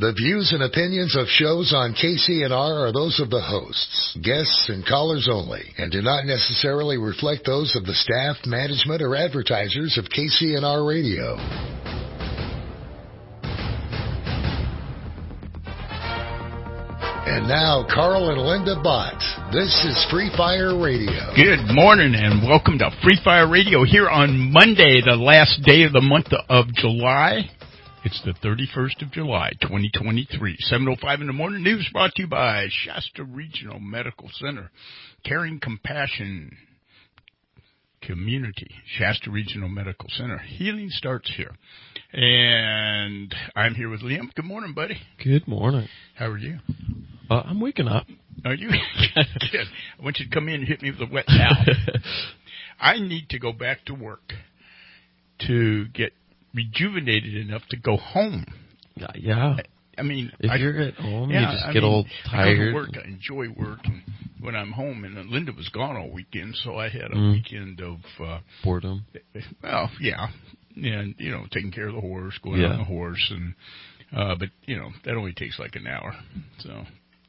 The views and opinions of shows on KCNR are those of the hosts, guests, and callers only, and do not necessarily reflect those of the staff, management, or advertisers of KCNR Radio. And now, Carl and Linda Bott. This is Free Fire Radio. Good morning and welcome to Free Fire Radio here on Monday, the last day of the month of July. It's the 31st of July, 2023. 7:05 in the morning. News brought to you by Shasta Regional Medical Center. Caring Compassion Community. Shasta Regional Medical Center. Healing starts here. And I'm here with Liam. Good morning, buddy. Good morning. How are you? I'm waking up. Are you? Good. I want you to come in and hit me with a wet towel. I need to go back to work to get rejuvenated enough to go home. Yeah. I mean, if you're at home, you just get all tired. I go to work, I enjoy work, and when I'm home, and Linda was gone all weekend, so I had a weekend of boredom. Well, yeah, and taking care of the horse, going on the horse, and but that only takes like an hour. So,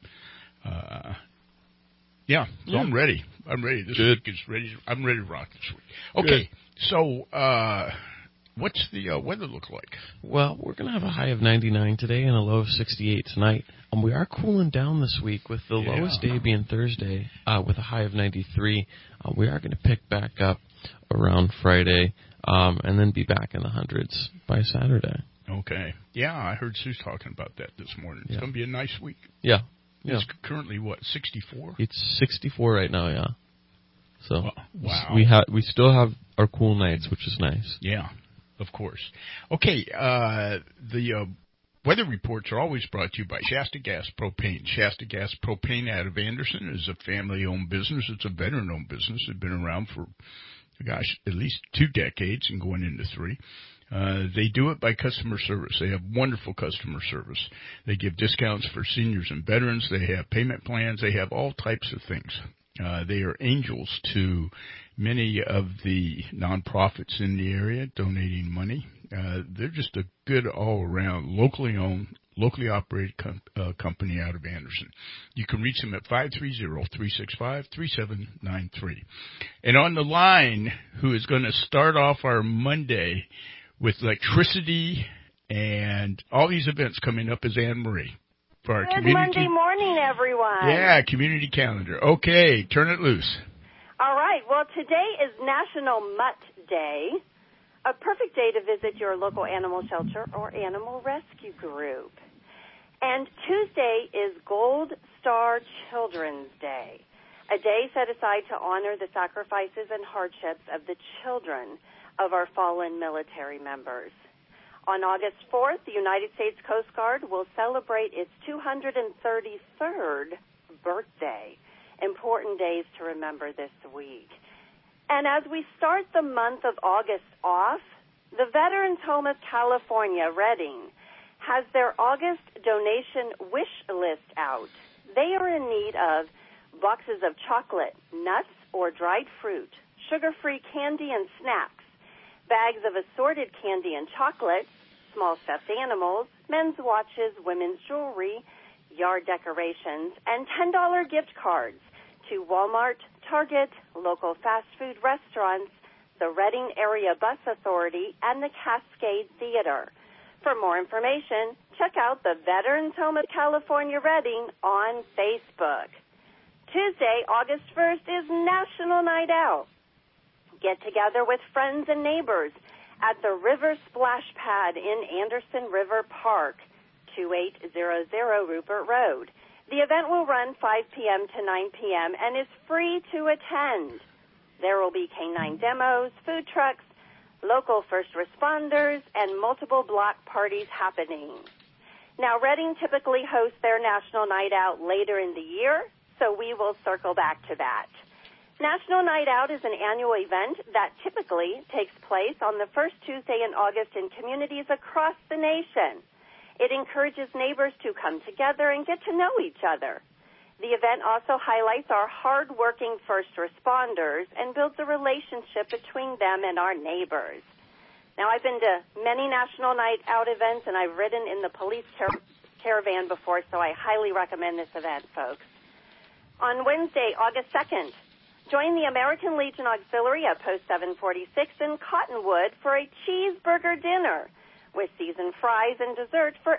so I'm ready. I'm ready. This week is ready. I'm ready to rock this week. Okay, so. What's the weather look like? Well, we're going to have a high of 99 today and a low of 68 tonight. And we are cooling down this week with the lowest day being Thursday with a high of 93. We are going to pick back up around Friday and then be back in the hundreds by Saturday. Okay. Yeah, I heard Sue talking about that this morning. It's going to be a nice week. Yeah. It's currently, 64? It's 64 right now, yeah. So wow. We still have our cool nights, which is nice. Yeah. Of course. Okay, the weather reports are always brought to you by Shasta Gas Propane. Shasta Gas Propane out of Anderson is a family-owned business. It's a veteran-owned business. It's been around for, at least 2 decades and going into 3. They do it by customer service. They have wonderful customer service. They give discounts for seniors and veterans. They have payment plans. They have all types of things. They are angels to many of the nonprofits in the area donating money. They're just a good all-around, locally owned, locally operated company out of Anderson. You can reach them at 530-365-3793. And on the line, who is going to start off our Monday with electricity and all these events coming up, is Anne Marie. For our Good Monday morning, everyone. Yeah, community calendar. Okay, turn it loose. All right. Well, today is National Mutt Day, a perfect day to visit your local animal shelter or animal rescue group. And Tuesday is Gold Star Children's Day, a day set aside to honor the sacrifices and hardships of the children of our fallen military members. On August 4th, the United States Coast Guard will celebrate its 233rd birthday. Important days to remember this week. And as we start the month of August off, the Veterans Home of California, Redding, has their August donation wish list out. They are in need of boxes of chocolate, nuts, or dried fruit, sugar-free candy and snacks, bags of assorted candy and chocolate, small stuffed animals, men's watches, women's jewelry, yard decorations, and $10 gift cards to Walmart, Target, local fast food restaurants, the Redding Area Bus Authority, and the Cascade Theater. For more information, check out the Veterans Home of California, Redding on Facebook. Tuesday, August 1st, is National Night Out. Get together with friends and neighbors at the River Splash Pad in Anderson River Park, 2800 Rupert Road. The event will run 5 p.m. to 9 p.m. and is free to attend. There will be canine demos, food trucks, local first responders, and multiple block parties happening. Now, Redding typically hosts their National Night Out later in the year, so we will circle back to that. National Night Out is an annual event that typically takes place on the first Tuesday in August in communities across the nation. It encourages neighbors to come together and get to know each other. The event also highlights our hard-working first responders and builds a relationship between them and our neighbors. Now, I've been to many National Night Out events, and I've ridden in the police caravan before, so I highly recommend this event, folks. On Wednesday, August 2nd, join the American Legion Auxiliary at Post 746 in Cottonwood for a cheeseburger dinner with seasoned fries and dessert for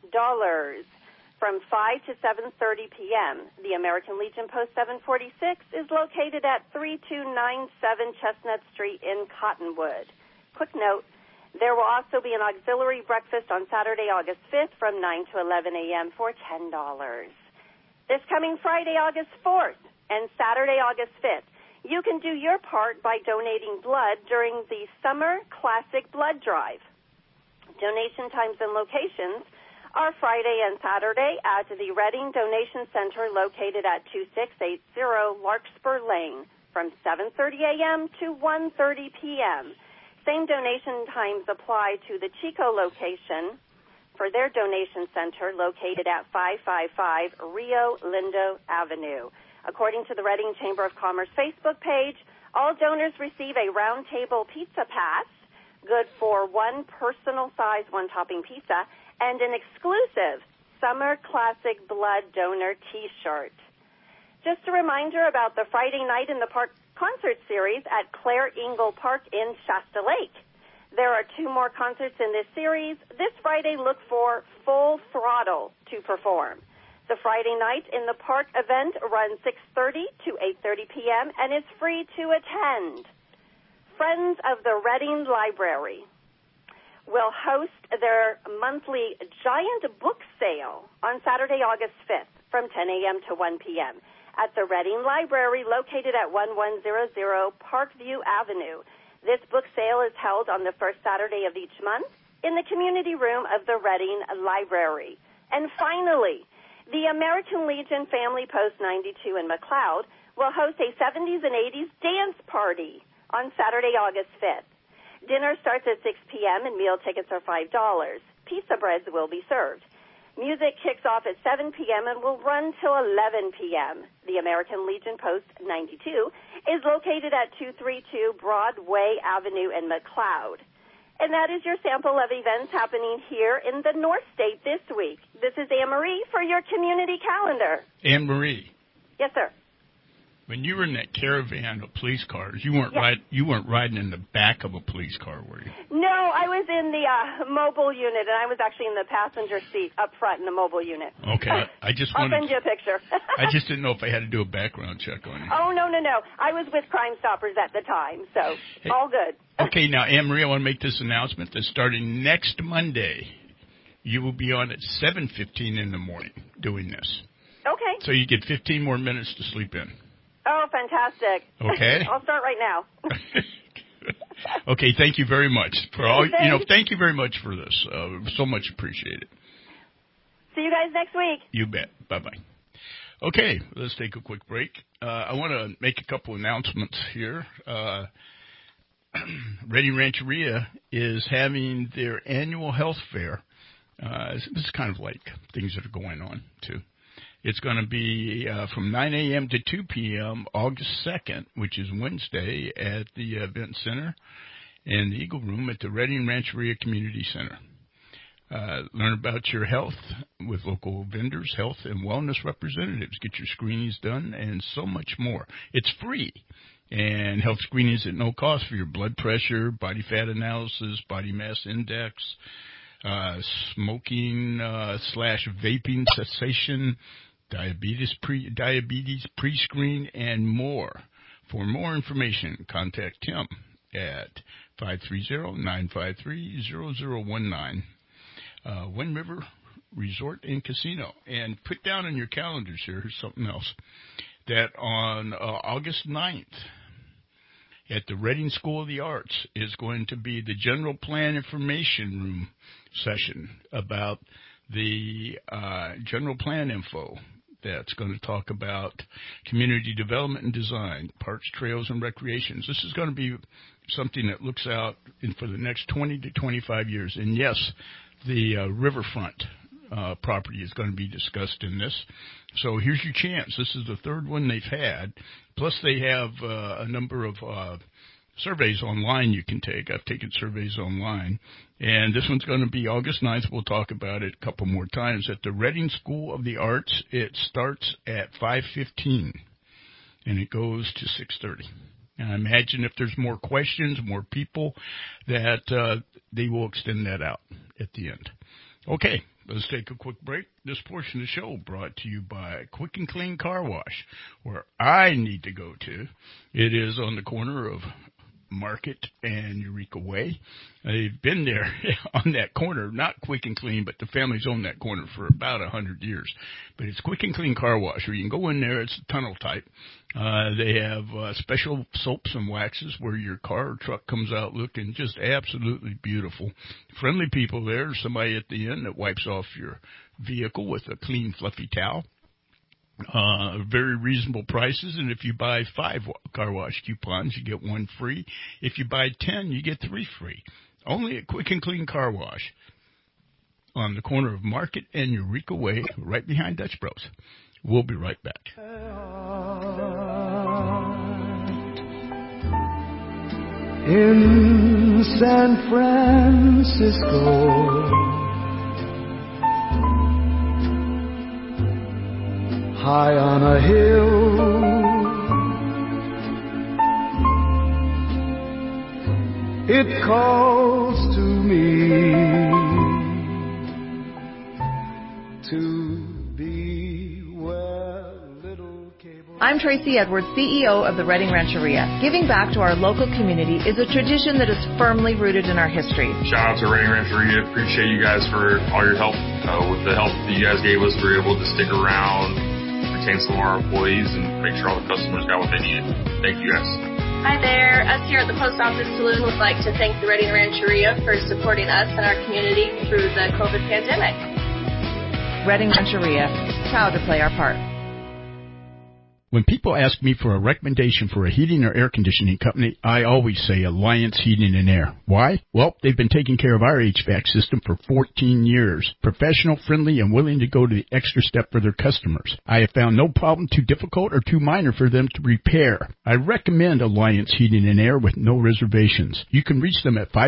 $8. From 5 to 7:30 p.m., the American Legion Post 746 is located at 3297 Chestnut Street in Cottonwood. Quick note, there will also be an auxiliary breakfast on Saturday, August 5th from 9 to 11 a.m. for $10. This coming Friday, August 4th and Saturday, August 5th, you can do your part by donating blood during the Summer Classic Blood Drive. Donation times and locations are Friday and Saturday at the Reading Donation Center located at 2680 Larkspur Lane from 7:30 a.m. to 1:30 p.m. Same donation times apply to the Chico location for their donation center located at 555 Rio Lindo Avenue. According to the Reading Chamber of Commerce Facebook page, all donors receive a round table pizza pass, good for one personal size, one topping pizza, and an exclusive Summer Classic Blood Donor T-shirt. Just a reminder about the Friday Night in the Park concert series at Claire Ingle Park in Shasta Lake. There are 2 more concerts in this series. This Friday, look for Full Throttle to perform. The Friday Night in the Park event runs 6:30 to 8:30 p.m. and is free to attend. Friends of the Reading Library will host their monthly giant book sale on Saturday, August 5th from 10 a.m. to 1 p.m. at the Reading Library located at 1100 Parkview Avenue. This book sale is held on the first Saturday of each month in the community room of the Reading Library. And finally, the American Legion Family Post 92 in McLeod will host a 70s and 80s dance party on Saturday, August 5th. Dinner starts at 6 p.m. and meal tickets are $5. Pizza breads will be served. Music kicks off at 7 p.m. and will run till 11 p.m. The American Legion Post 92 is located at 232 Broadway Avenue in McLeod. And that is your sample of events happening here in the North State this week. This is Anne-Marie for your community calendar. Anne-Marie. Yes, sir. When you were in that caravan of police cars, you weren't riding in the back of a police car, were you? No, I was in the mobile unit, and I was actually in the passenger seat up front in the mobile unit. Okay, I'll send you a picture. I just didn't know if I had to do a background check on you. Oh, no. I was with Crime Stoppers at the time, so all good. Okay, now, Anne-Marie, I want to make this announcement that starting next Monday, you will be on at 7:15 in the morning doing this. Okay. So you get 15 more minutes to sleep in. Oh, fantastic. Okay. I'll start right now. Okay, thank you very much for all. Thank you very much for this. So much appreciated. See you guys next week. You bet. Bye-bye. Okay, let's take a quick break. I want to make a couple announcements here. Reading Rancheria is having their annual health fair. This is kind of like things that are going on, too. It's going to be from 9 a.m. to 2 p.m. August 2nd, which is Wednesday, at the Event Center and the Eagle Room at the Reading Rancheria Community Center. Learn about your health with local vendors, health and wellness representatives. Get your screenings done and so much more. It's free. And health screenings at no cost for your blood pressure, body fat analysis, body mass index, smoking / vaping cessation, diabetes pre-screen, and more. For more information, contact Tim at 530-953-0019. Wind River Resort and Casino. And put down on your calendars here, here's something else, that on August 9th, at the Reading School of the Arts is going to be the General Plan Information Room session about the general plan info that's going to talk about community development and design, parks, trails, and recreations. This is going to be something that looks out for the next 20 to 25 years. And yes, the riverfront property is going to be discussed in this. So here's your chance. This is the third one they've had. Plus they have a number of surveys online you can take. I've taken surveys online. And this one's going to be August 9th. We'll talk about it a couple more times. At the Reading School of the Arts, it starts at 5:15, and it goes to 6:30. And I imagine if there's more questions, more people, that they will extend that out at the end. Okay, let's take a quick break. This portion of the show brought to you by Quick and Clean Car Wash, where I need to go to. It is on the corner of Market and Eureka Way. They've been there on that corner, not Quick and Clean, but the family's owned that corner for about 100 years. But it's Quick and Clean Car Wash, where you can go in there. It's a tunnel type. They have special soaps and waxes where your car or truck comes out looking just absolutely beautiful. Friendly people there. Somebody at the end that wipes off your vehicle with a clean, fluffy towel. Very reasonable prices, and if you buy 5 car wash coupons, you get 1 free. If you buy 10, you get 3 free. Only at Quick and Clean Car Wash on the corner of Market and Eureka Way, right behind Dutch Bros. We'll be right back. In San Francisco, high on a hill, it calls to me to be where little cable. I'm Tracy Edwards, CEO of the Reading Rancheria. Giving back to our local community is a tradition that is firmly rooted in our history. Shout out to Reading Rancheria. Appreciate you guys for all your help. With the help that you guys gave us, we were able to stick around, retain some of our employees, and make sure all the customers got what they needed. Thank you guys. Hi there. Us here at the Post Office Saloon would like to thank the Reading Rancheria for supporting us and our community through the COVID pandemic. Reading Rancheria, proud to play our part. When people ask me for a recommendation for a heating or air conditioning company, I always say Alliance Heating and Air. Why? Well, they've been taking care of our HVAC system for 14 years. Professional, friendly, and willing to go to the extra step for their customers. I have found no problem too difficult or too minor for them to repair. I recommend Alliance Heating and Air with no reservations. You can reach them at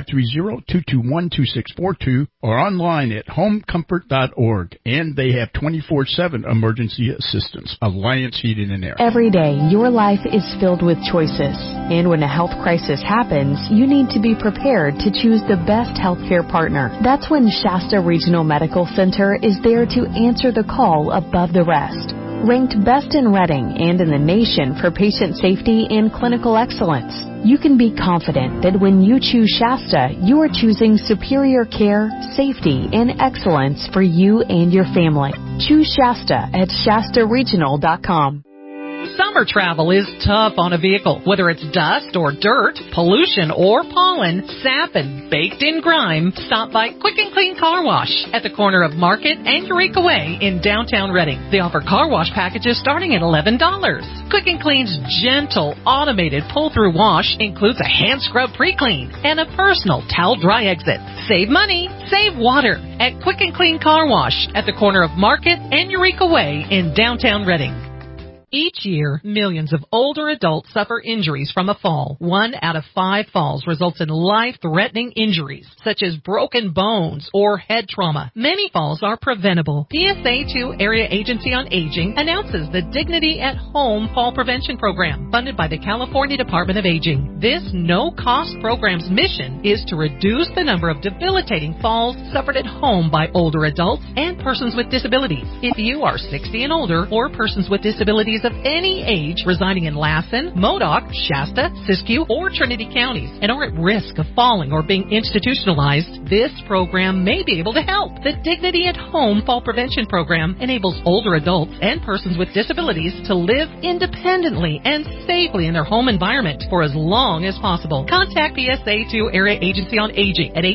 530-221-2642 or online at homecomfort.org. And they have 24/7 emergency assistance. Alliance Heating and Air. Every day, your life is filled with choices. And when a health crisis happens, you need to be prepared to choose the best healthcare partner. That's when Shasta Regional Medical Center is there to answer the call above the rest. Ranked best in Reading and in the nation for patient safety and clinical excellence, you can be confident that when you choose Shasta, you are choosing superior care, safety, and excellence for you and your family. Choose Shasta at shastaregional.com. Summer travel is tough on a vehicle. Whether it's dust or dirt, pollution or pollen, sap and baked-in grime, stop by Quick and Clean Car Wash at the corner of Market and Eureka Way in downtown Reading. They offer car wash packages starting at $11. Quick and Clean's gentle, automated pull-through wash includes a hand scrub pre-clean and a personal towel dry exit. Save money, save water at Quick and Clean Car Wash at the corner of Market and Eureka Way in downtown Reading. Each year, millions of older adults suffer injuries from a fall. 1 out of 5 falls results in life-threatening injuries, such as broken bones or head trauma. Many falls are preventable. PSA2 Area Agency on Aging announces the Dignity at Home Fall Prevention Program, funded by the California Department of Aging. This no-cost program's mission is to reduce the number of debilitating falls suffered at home by older adults and persons with disabilities. If you are 60 and older or persons with disabilities of any age residing in Lassen, Modoc, Shasta, Siskiyou, or Trinity counties and are at risk of falling or being institutionalized, this program may be able to help. The Dignity at Home Fall Prevention Program enables older adults and persons with disabilities to live independently and safely in their home environment for as long as possible. Contact PSA2 Area Agency on Aging at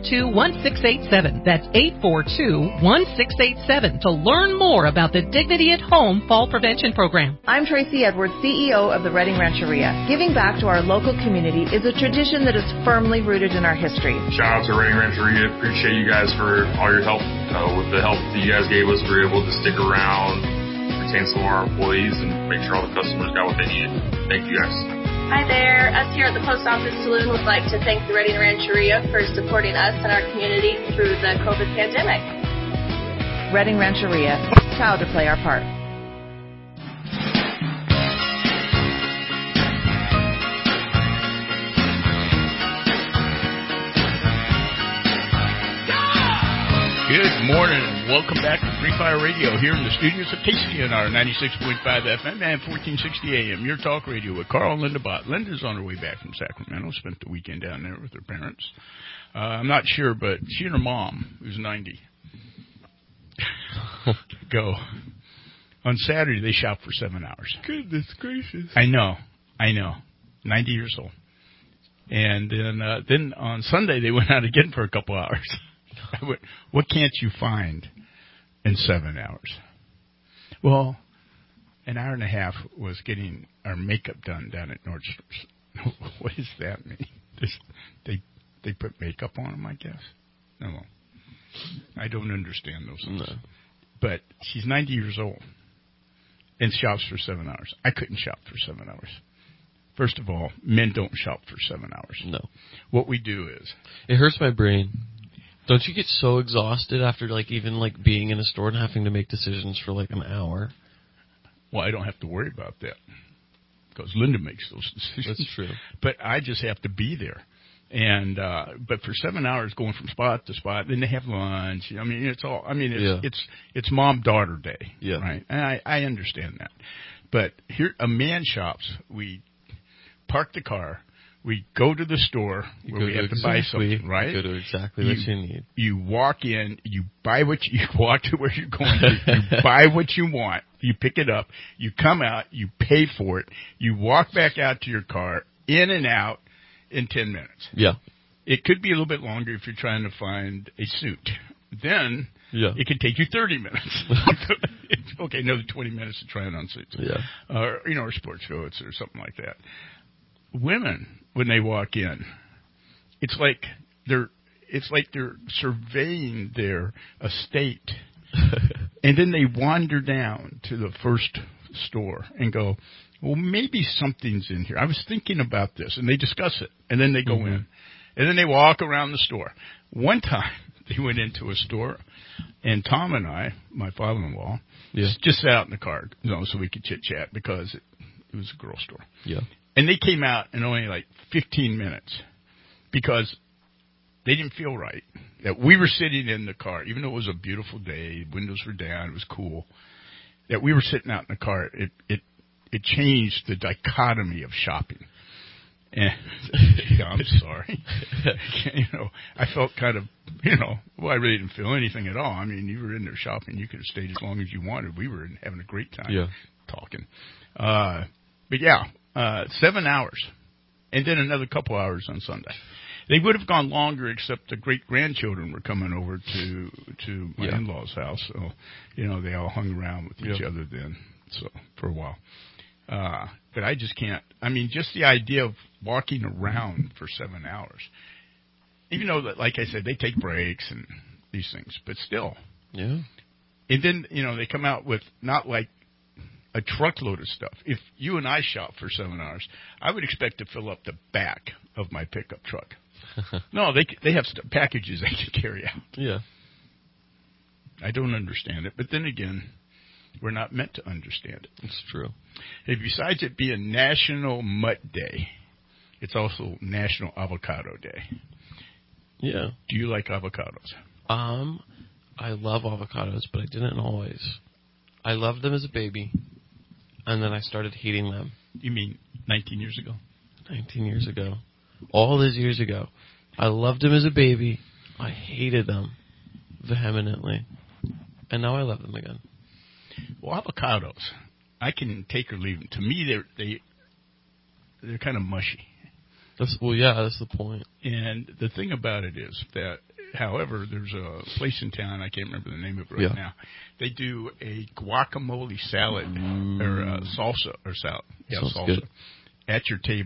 842-1687. That's 842-1687 to learn more about the Dignity at Home Fall Prevention Program. I'm Tracy Edwards, CEO of the Reading Rancheria. Giving back to our local community is a tradition that is firmly rooted in our history. Shout out to Reading Rancheria. Appreciate you guys for all your help. With the help that you guys gave us, we were able to stick around, retain some of our employees, and make sure all the customers got what they needed. Thank you guys. Hi there. Us here at the Post Office Saloon would like to thank the Reading Rancheria for supporting us and our community through the COVID pandemic. Reading Rancheria, proud to play our part. Good morning and welcome back to Free Fire Radio here in the studios of KCNR 96.5 FM and 1460 AM. Your talk radio with Carl and Linda Bott. Linda's on her way back from Sacramento. Spent the weekend down there with her parents. I'm not sure, but she and her mom, who's 90, go. On Saturday, they shopped for 7 hours. Goodness gracious. I know. 90 years old. And then on Sunday, they went out again for a couple hours. What can't you find in 7 hours? Well, an hour and a half was getting our makeup done down at Nordstrom's. What does that mean? They put makeup on them, I guess? No. I don't understand those things. No. But she's 90 years old and shops for 7 hours. I couldn't shop for 7 hours. First of all, men don't shop for 7 hours. No. What we do is... It hurts my brain. Don't you get so exhausted after even being in a store and having to make decisions for an hour? Well, I don't have to worry about that because Linda makes those decisions. That's true. But I just have to be there. And but for 7 hours going from spot to spot, then they have lunch. I mean, it's mom-daughter day, right? And I understand that. But here, a man shops. We park the car. We go to the store where we have to buy something, right? You go to exactly what you need. You walk in, you buy you walk to where you're going to, you buy what you want, you pick it up, you come out, you pay for it, you walk back out to your car, in and out in 10 minutes. Yeah. It could be a little bit longer if you're trying to find a suit. Then it could take you 30 minutes. Okay, another 20 minutes to try it on suits. Yeah. Or sports coats or something like that. Women, when they walk in, it's like they're surveying their estate, and then they wander down to the first store and go, well, maybe something's in here. I was thinking about this, and they discuss it, and then they go in, and then they walk around the store. One time, they went into a store, and Tom and I, my father-in-law, just sat out in the car, so we could chit-chat because it was a girl store. Yeah. And they came out in only 15 minutes because they didn't feel right that we were sitting in the car, even though it was a beautiful day, windows were down, it was cool, that we were sitting out in the car. It changed the dichotomy of shopping. And I'm sorry. I felt kind of, I really didn't feel anything at all. I mean, you were in there shopping. You could have stayed as long as you wanted. We were having a great time talking. But 7 hours, and then another couple hours on Sunday. They would have gone longer, except the great-grandchildren were coming over to my in-laws' house. So, they all hung around with each other then, so for a while. But I just can't. I mean, just the idea of walking around for 7 hours, even though, like I said, they take breaks and these things, but still. Yeah. And then, they come out with not like a truckload of stuff. If you and I shop for 7 hours, I would expect to fill up the back of my pickup truck. No, they have packages they can carry out. Yeah. I don't understand it, but then again, we're not meant to understand it. It's true. Hey, besides it being National Mutt Day, it's also National Avocado Day. Yeah. Do you like avocados? I love avocados, but I didn't always. I loved them as a baby. And then I started hating them. You mean 19 years ago? 19 years ago. All those years ago. I loved them as a baby. I hated them vehemently. And now I love them again. Well, avocados, I can take or leave them. To me, they're kind of mushy. That's the point. And the thing about it is that, however, there's a place in town, I can't remember the name of it right now. They do a guacamole salad or salsa or salad. Yeah, Sounds salsa good. at your table.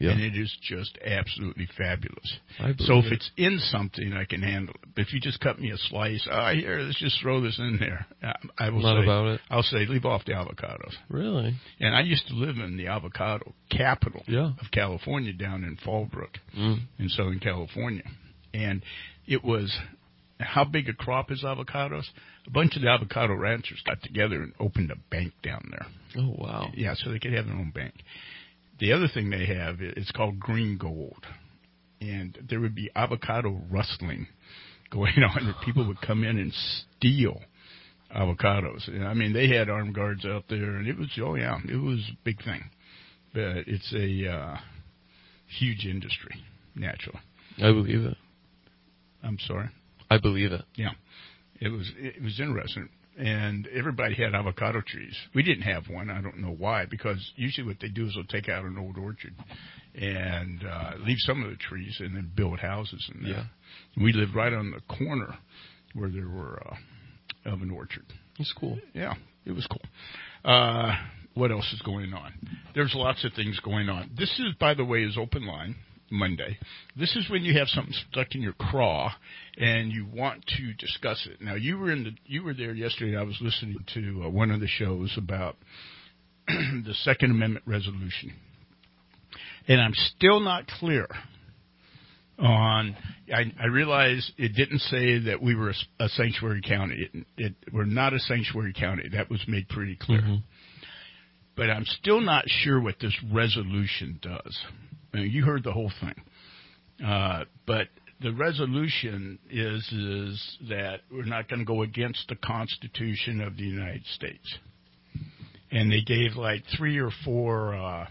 and it is just absolutely fabulous. So if it's in something, I can handle it. But if you just cut me a slice, here, let's just throw this in there. I will Not say, about it. I'll say, leave off the avocados. Really? And I used to live in the avocado capital of California, down in Fallbrook, in Southern California, and it was. How big a crop is avocados? A bunch of the avocado ranchers got together and opened a bank down there. Oh, wow. Yeah, so they could have their own bank. The other thing they have, it's called green gold. And there would be avocado rustling going on where people would come in and steal avocados. I mean, they had armed guards out there, and it was, it was a big thing. But it's a huge industry, naturally. I believe it. I'm sorry? I believe it. Yeah, it was interesting, and everybody had avocado trees. We didn't have one. I don't know why, because usually what they do is they'll take out an old orchard and leave some of the trees and then build houses in there. Yeah. We lived right on the corner where there were of an orchard. It's cool. Yeah, it was cool. What else is going on? There's lots of things going on. This is, by the way, is open line. Monday. This is when you have something stuck in your craw and you want to discuss it. Now, you were there yesterday. I was listening to one of the shows about the Second Amendment resolution, and I'm still not clear on. I realize it didn't say that we were a sanctuary county. We're not a sanctuary county. That was made pretty clear. Mm-hmm. But I'm still not sure what this resolution does. You heard the whole thing. But the resolution is that we're not going to go against the Constitution of the United States. And they gave like 3 or 4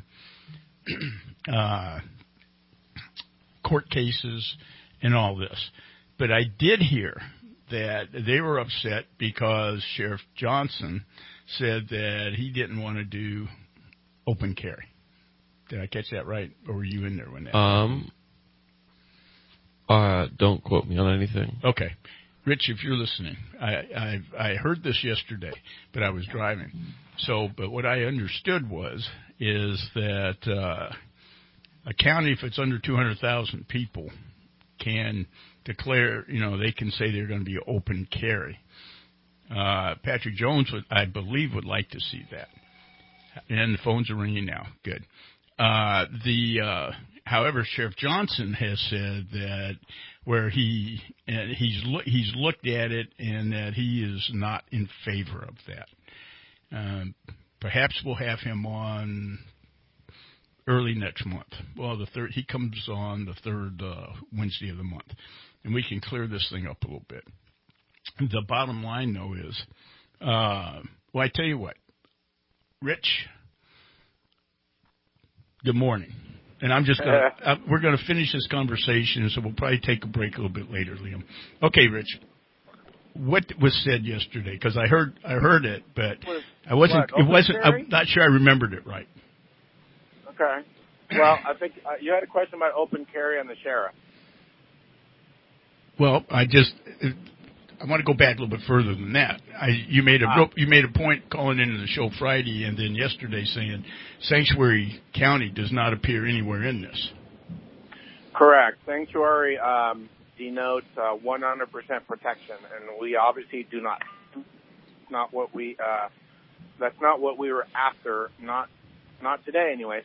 court cases and all this. But I did hear that they were upset because Sheriff Johnson said that he didn't want to do open carry. Did I catch that right, or were you in there when that happened? Don't quote me on anything. Okay. Rich, if you're listening, I heard this yesterday, but I was driving. But what I understood is that a county, if it's under 200,000 people, can declare, they can say they're going to be open carry. Patrick Jones, I believe, would like to see that. And the phones are ringing now. Good. However, Sheriff Johnson has said that where he's looked at it and that he is not in favor of that. Perhaps we'll have him on early next month. Well, he comes on the third Wednesday of the month, and we can clear this thing up a little bit. The bottom line, though, is, I tell you what, Rich. Good morning. And I'm just we're going to finish this conversation, so we'll probably take a break a little bit later, Liam. Okay, Rich. What was said yesterday? Because I heard it, but I'm not sure I remembered it right. Okay. Well, I think you had a question about open carry on the sheriff. Well, I want to go back a little bit further than that. You made a point calling into the show Friday and then yesterday saying Sanctuary County does not appear anywhere in this. Correct. Sanctuary denotes 100% protection, and we obviously do not. Not what we. That's not what we were after. Not today, anyways.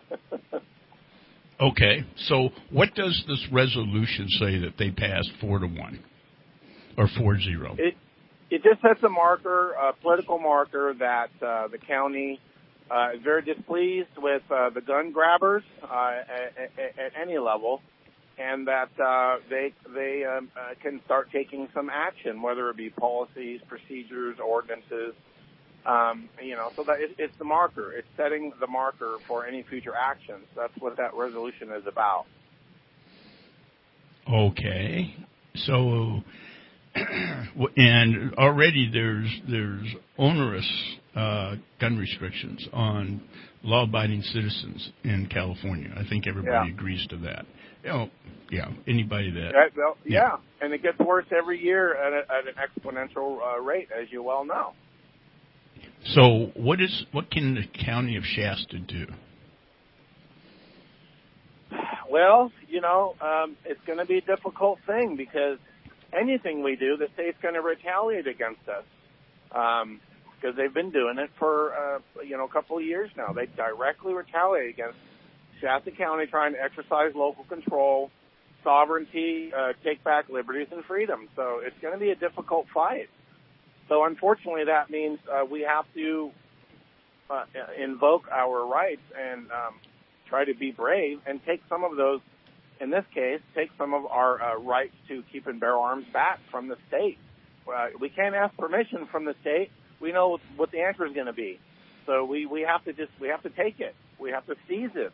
Okay. So, what does this resolution say that they passed 4-1? Or 4-0. It just sets a marker, a political marker, that the county is very displeased with the gun grabbers at any level, and that they can start taking some action, whether it be policies, procedures, ordinances. So that it's the marker. It's setting the marker for any future actions. That's what that resolution is about. Okay. So. And already there's onerous gun restrictions on law-abiding citizens in California. I think everybody agrees to that. Anybody that... And it gets worse every year at an exponential rate, as you well know. So what can the county of Shasta do? Well, it's going to be a difficult thing because anything we do, the state's going to retaliate against us. Because they've been doing it for, a couple of years now. They directly retaliate against Shasta County trying to exercise local control, sovereignty, take back liberties and freedom. So it's going to be a difficult fight. So unfortunately, that means we have to invoke our rights and try to be brave and take some of those, in this case, take some of our rights to keep and bear arms back from the state. We can't ask permission from the state. We know what the answer is going to be. So we have to take it. We have to seize it.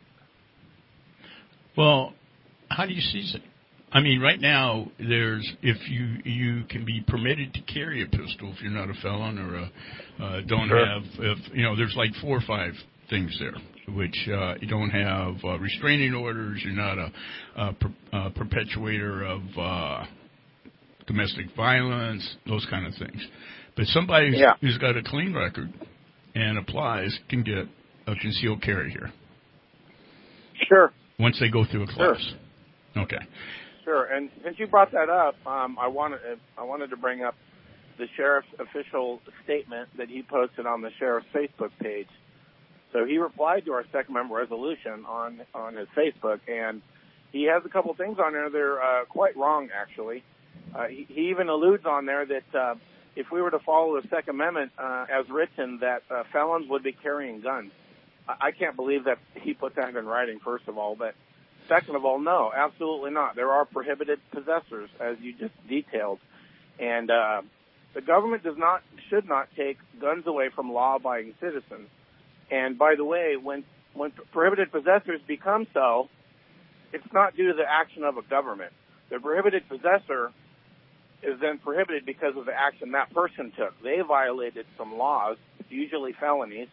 Well, how do you seize it? I mean, right now, if you can be permitted to carry a pistol if you're not a felon or there's like 4 or 5 things there, which you don't have restraining orders, you're not a perpetuator of domestic violence, those kind of things. But somebody who's got a clean record and applies can get a concealed carry here. Sure. Once they go through a class. Sure. Okay. Sure. And since you brought that up, I wanted to bring up the sheriff's official statement that he posted on the sheriff's Facebook page. So he replied to our Second Amendment resolution on his Facebook, and he has a couple of things on there that are quite wrong, actually. He even alludes on there that if we were to follow the Second Amendment as written, that felons would be carrying guns. I can't believe that he put that in writing, first of all. But second of all, no, absolutely not. There are prohibited possessors, as you just detailed. And the government should not take guns away from law-abiding citizens. And by the way, when prohibited possessors become so, it's not due to the action of a government. The prohibited possessor is then prohibited because of the action that person took. They violated some laws, usually felonies.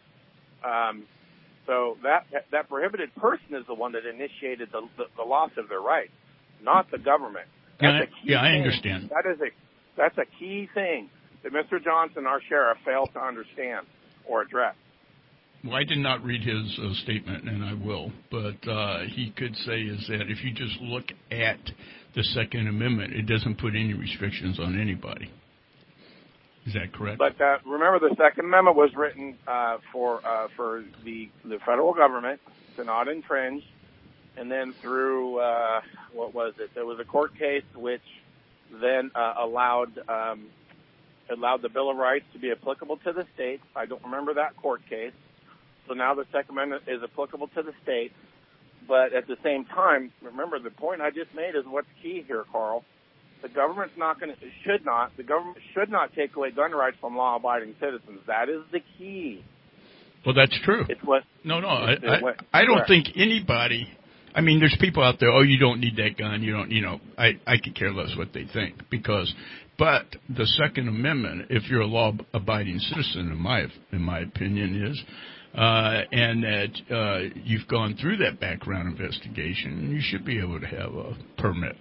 So that prohibited person is the one that initiated the loss of their rights, not the government. That's I understand. That's a key thing that Mr. Johnson, our sheriff, failed to understand or address. Well, I did not read his statement, and I will. But he could say is that if you just look at the Second Amendment, it doesn't put any restrictions on anybody. Is that correct? But remember, the Second Amendment was written for the federal government to not infringe, and then through what was it? There was a court case which then allowed the Bill of Rights to be applicable to the states. I don't remember that court case. So now the Second Amendment is applicable to the states. But at the same time, remember, the point I just made is what's key here, Carl. The government should not take away gun rights from law-abiding citizens. That is the key. Well, that's true. I don't think anybody. I mean, there's people out there. Oh, you don't need that gun. You don't. I could care less what they think but the Second Amendment, if you're a law-abiding citizen, in my opinion, is. And that you've gone through that background investigation, you should be able to have a permit.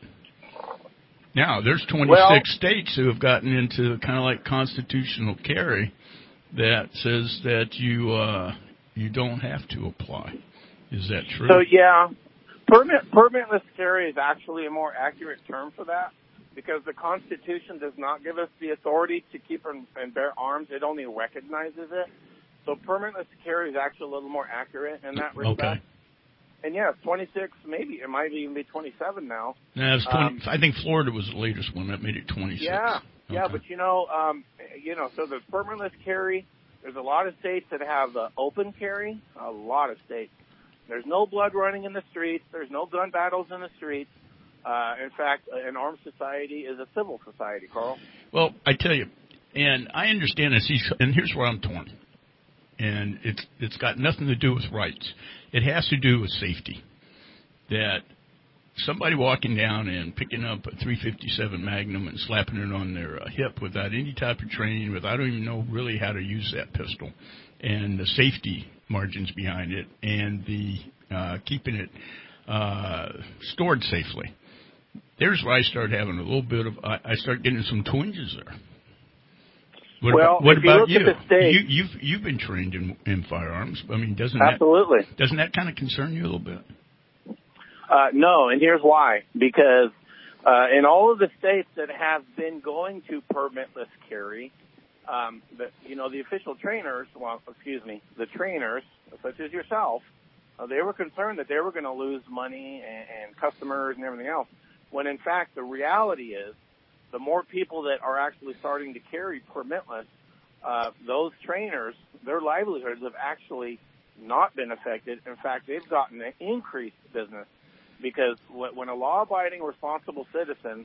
Now, there's 26 states who have gotten into kind of like constitutional carry that says that you don't have to apply. Is that true? So, yeah, permitless carry is actually a more accurate term for that because the Constitution does not give us the authority to keep and bear arms. It only recognizes it. So permitless carry is actually a little more accurate in that respect. Okay. And yeah, 26, maybe it might even be 27 now. Yeah, it's 20. I think Florida was the latest one that made it 26. Yeah, okay. But so there's permitless carry. There's a lot of states that have open carry. A lot of states. There's no blood running in the streets. There's no gun battles in the streets. In fact, an armed society is a civil society, Carl. Well, I tell you, and I understand this. And here's where I'm torn. And it's got nothing to do with rights. It has to do with safety. That somebody walking down and picking up a .357 Magnum and slapping it on their hip without any type of training, I don't even know really how to use that pistol, and the safety margins behind it, and the keeping it stored safely. There's where I start having a little bit of. I start getting some twinges there. What about you? You've been trained in firearms. I mean, doesn't that kind of concern you a little bit? No, and here's why. Because in all of the states that have been going to permitless carry, the official trainers, the trainers, such as yourself, they were concerned that they were going to lose money and customers and everything else, when in fact the reality is the more people that are actually starting to carry permitless, those trainers, their livelihoods have actually not been affected. In fact, they've gotten an increased business, because when a law-abiding, responsible citizen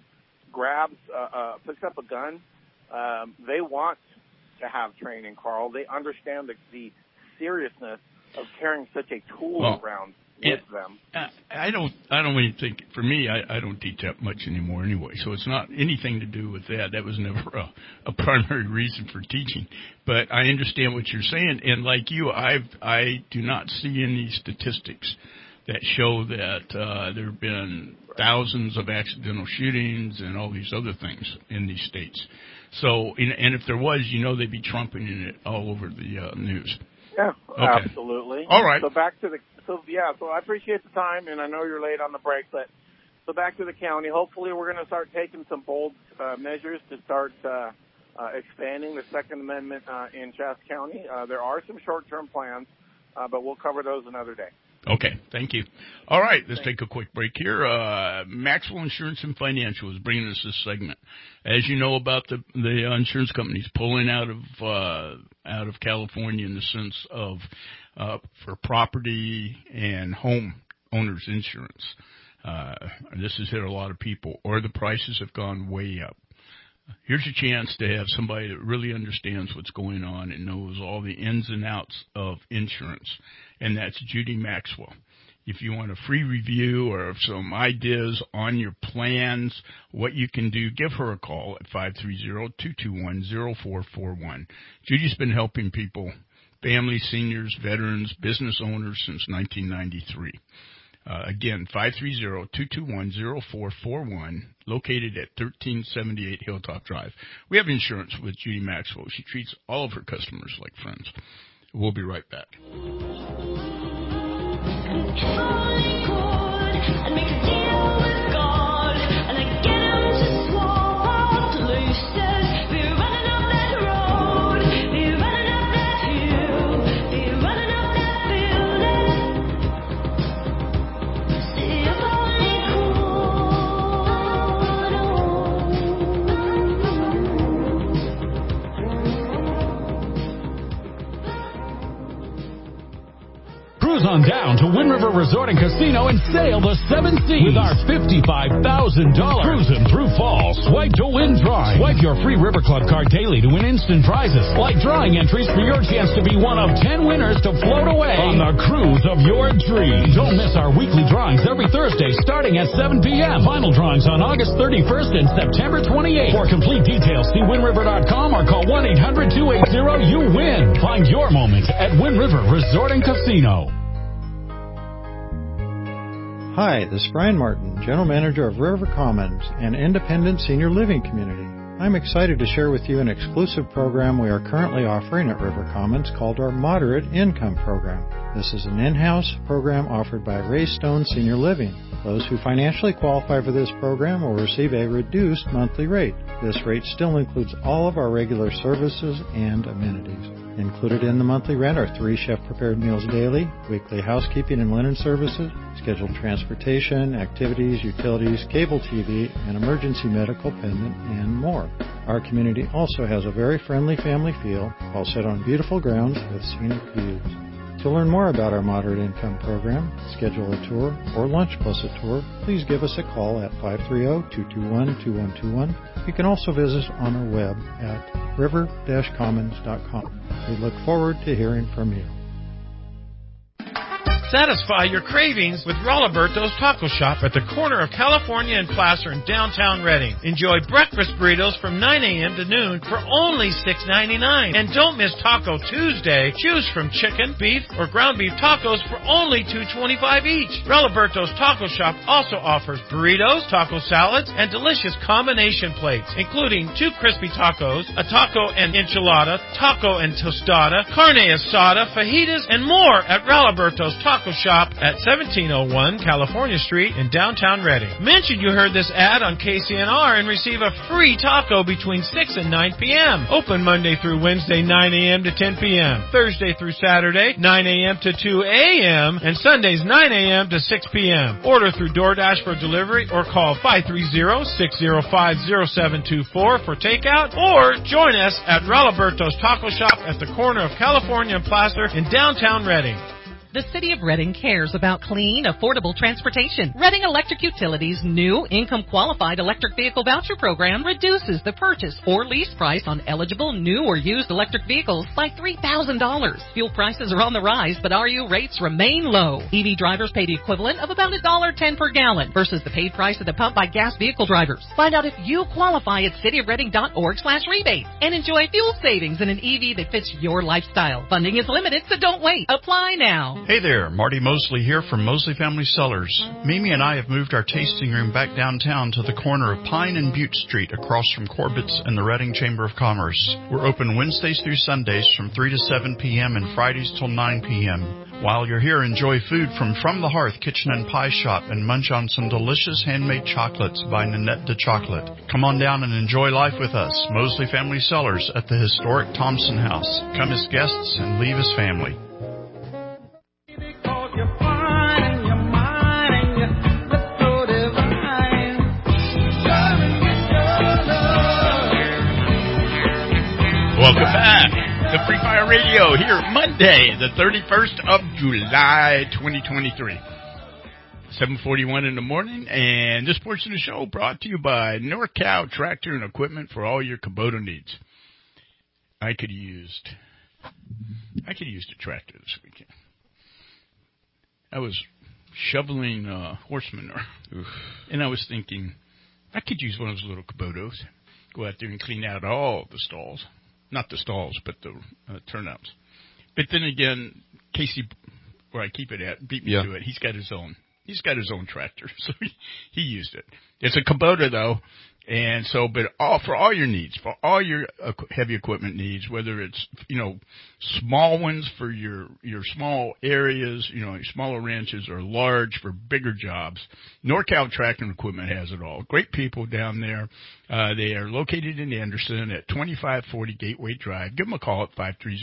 picks up a gun, they want to have training, Carl. They understand the seriousness of carrying such a tool around with them. I don't even think, for me, I don't teach that much anymore anyway, so it's not anything to do with that. That was never a primary reason for teaching. But I understand what you're saying, and like you, I do not see any statistics that show that there have been thousands of accidental shootings and all these other things in these states. So, and if there was, they'd be trumpeting it all over the news. Yeah, okay. Absolutely. All right. So so I appreciate the time, and I know you're late on the break, but so back to the county. Hopefully we're going to start taking some bold measures to start expanding the Second Amendment in Shasta County. There are some short-term plans, but we'll cover those another day. Okay, thank you. All right, let's take a quick break here. Maxwell Insurance and Financial is bringing us this segment. As you know about the insurance companies pulling out of California in the sense of for property and home owners insurance. This has hit a lot of people, or the prices have gone way up. Here's a chance to have somebody that really understands what's going on and knows all the ins and outs of insurance, and that's Judy Maxwell. If you want a free review or some ideas on your plans, what you can do, give her a call at 530-221-0441. Judy's been helping people, families, seniors, veterans, business owners since 1993. Again, 530-221-0441, located at 1378 Hilltop Drive. We have insurance with Judy Maxwell. She treats all of her customers like friends. We'll be right back. Cruise on down to Wind River Resort and Casino and sail the seven seas with our $55,000 Cruising Through Fall Swipe to Win drawing. Swipe your free River Club card daily to win instant prizes, like drawing entries for your chance to be one of 10 winners to float away on the cruise of your dreams. Don't miss our weekly drawings every Thursday starting at 7 p.m. Final drawings on August 31st and September 28th. For complete details, see WindRiver.com or call 1-800-280-YOU-WIN. Find your moment at Wind River Resort and Casino. Hi, this is Brian Martin, General Manager of River Commons, an independent senior living community. I'm excited to share with you an exclusive program we are currently offering at River Commons called our Moderate Income Program. This is an in-house program offered by Ray Stone Senior Living. Those who financially qualify for this program will receive a reduced monthly rate. This rate still includes all of our regular services and amenities. Included in the monthly rent are 3 chef-prepared meals daily, weekly housekeeping and linen services, scheduled transportation, activities, utilities, cable TV, and emergency medical pendant, and more. Our community also has a very friendly family feel, while set on beautiful grounds with scenic views. To learn more about our Moderate Income Program, schedule a tour, or lunch plus a tour, please give us a call at 530-221-2121. You can also visit us on our web at river-commons.com. We look forward to hearing from you. Satisfy your cravings with Rolliberto's Taco Shop at the corner of California and Placer in downtown Redding. Enjoy breakfast burritos from 9 a.m. to noon for only $6.99. And don't miss Taco Tuesday. Choose from chicken, beef, or ground beef tacos for only $2.25 each. Rolliberto's Taco Shop also offers burritos, taco salads, and delicious combination plates, including 2 crispy tacos, a taco and enchilada, taco and tostada, carne asada, fajitas, and more at Rolliberto's Taco Taco Shop at 1701 California Street in downtown Redding. Mention you heard this ad on KCNR and receive a free taco between 6 and 9 p.m. Open Monday through Wednesday, 9 a.m. to 10 p.m. Thursday through Saturday, 9 a.m. to 2 a.m. and Sundays, 9 a.m. to 6 p.m. Order through DoorDash for delivery or call 530-605-0724 for takeout, or join us at Ralberto's Taco Shop at the corner of California and Placer in downtown Redding. The City of Redding cares about clean, affordable transportation. Redding Electric Utilities' new income-qualified electric vehicle voucher program reduces the purchase or lease price on eligible new or used electric vehicles by $3,000. Fuel prices are on the rise, but RU rates remain low. EV drivers pay the equivalent of about $1.10 per gallon versus the paid price at the pump by gas vehicle drivers. Find out if you qualify at cityofredding.org/rebate and enjoy fuel savings in an EV that fits your lifestyle. Funding is limited, so don't wait. Apply now. Hey there, Marty Mosley here from Mosley Family Cellars. Mimi and I have moved our tasting room back downtown to the corner of Pine and Butte Street across from Corbett's and the Redding Chamber of Commerce. We're open Wednesdays through Sundays from 3 to 7 p.m. and Fridays till 9 p.m. While you're here, enjoy food from the Hearth Kitchen and Pie Shop and munch on some delicious handmade chocolates by Nanette de Chocolate. Come on down and enjoy life with us, Mosley Family Cellars at the historic Thompson House. Come as guests and leave as family. Welcome back to Free Fire Radio here Monday, the 31st of July, 2023. 7:41 in the morning, and this portion of the show brought to you by NorCal Tractor and Equipment for all your Kubota needs. I could use a tractor this weekend. I was shoveling horse manure, and I was thinking I could use one of those little Kubotas. Go out there and clean out all the stalls. Not the stalls, but the turnouts. But then again, Casey, where I keep it at, beat me to it. He's got his own tractor, so he used it. It's a Kubota though, and so, but for all your needs, for all your heavy equipment needs, whether it's small ones for your small areas, your smaller ranches, or large for bigger jobs, NorCal Tractor and Equipment has it all. Great people down there. They are located in Anderson at 2540 Gateway Drive. Give them a call at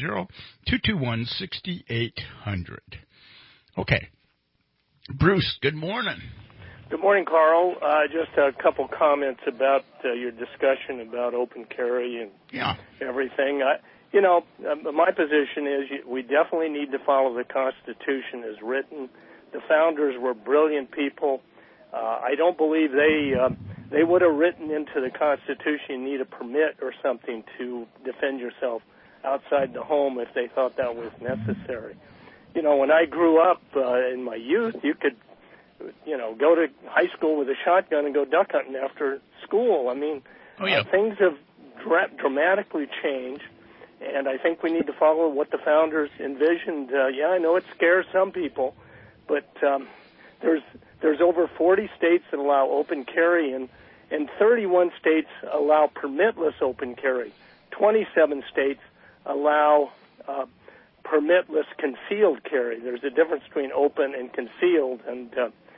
530-221-6800. Okay. Bruce, good morning. Good morning, Carl. Just a couple comments about your discussion about open carry and everything. My position is we definitely need to follow the Constitution as written. The founders were brilliant people. I don't believe they would have written into the Constitution you need a permit or something to defend yourself outside the home if they thought that was necessary. When I grew up in my youth, you could go to high school with a shotgun and go duck hunting after school. I mean, things have dramatically changed, and I think we need to follow what the founders envisioned. I know it scares some people, but there's over 40 states that allow open carry, and 31 states allow permitless open carry. 27 states allow permitless concealed carry. There's a difference between open and concealed, and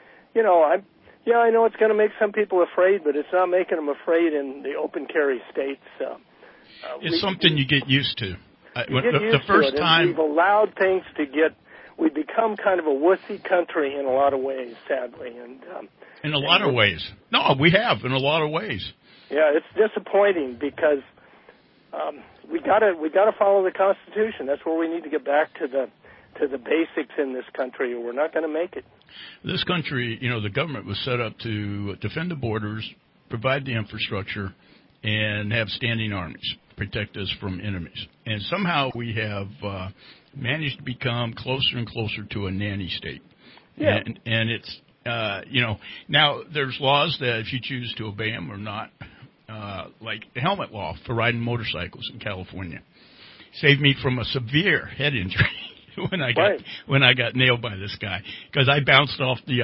I know it's going to make some people afraid, but it's not making them afraid in the open carry states. It's something you get used to. The first time we've allowed things to we become kind of a wussy country in a lot of ways, sadly, and in a lot of ways. No, we have in a lot of ways. Yeah, it's disappointing because we gotta follow the Constitution. That's where we need to get back to the basics in this country, or we're not going to make it. This country, the government was set up to defend the borders, provide the infrastructure, and have standing armies, protect us from enemies. And somehow we have managed to become closer and closer to a nanny state. Yeah. And it's, now there's laws that if you choose to obey them or not, like the helmet law for riding motorcycles in California, saved me from a severe head injury. When I got nailed by this guy, because I bounced off the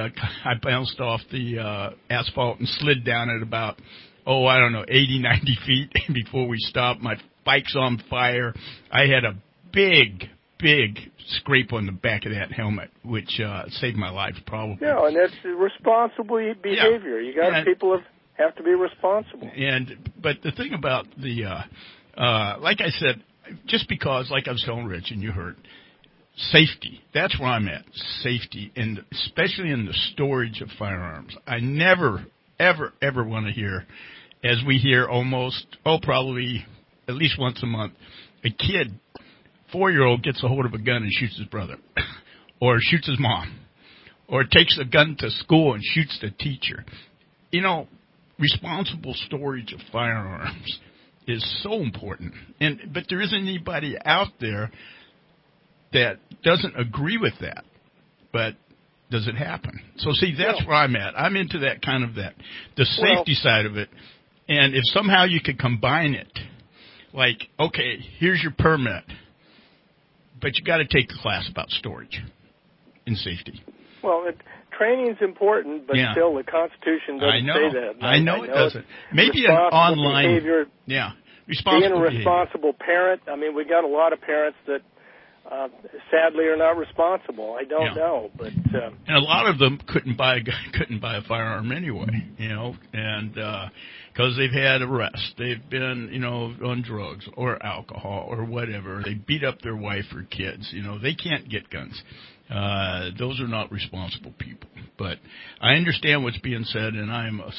asphalt and slid down at about 80, 90 feet before we stopped. My bike's on fire. I had a big big scrape on the back of that helmet, which saved my life probably. Yeah, and that's responsible behavior. You got people have to be responsible. But the thing about the, like I said, just because, like I was telling Rich and you heard, safety. That's where I'm at. Safety, and especially in the storage of firearms. I never, ever, ever want to hear, as we hear probably at least once a month, a kid, 4-year-old, gets a hold of a gun and shoots his brother, or shoots his mom, or takes a gun to school and shoots the teacher. You know, responsible storage of firearms is so important. But there isn't anybody out there that doesn't agree with that. But does it happen? So, see, that's where I'm at. I'm into that kind of the safety side of it. And if somehow you could combine it, like, okay, here's your permit, but you got to take a class about storage and safety. Well, training's important, but still the Constitution doesn't say that. I know it doesn't. Maybe an online behavior. Yeah, responsible being a responsible parent. I mean, we got a lot of parents that sadly are not responsible. I don't know, but and a lot of them couldn't buy a firearm anyway, you know, and because they've had arrests, they've been, you know, on drugs or alcohol or whatever. They beat up their wife or kids, you know, they can't get guns. Those are not responsible people. But I understand what's being said, and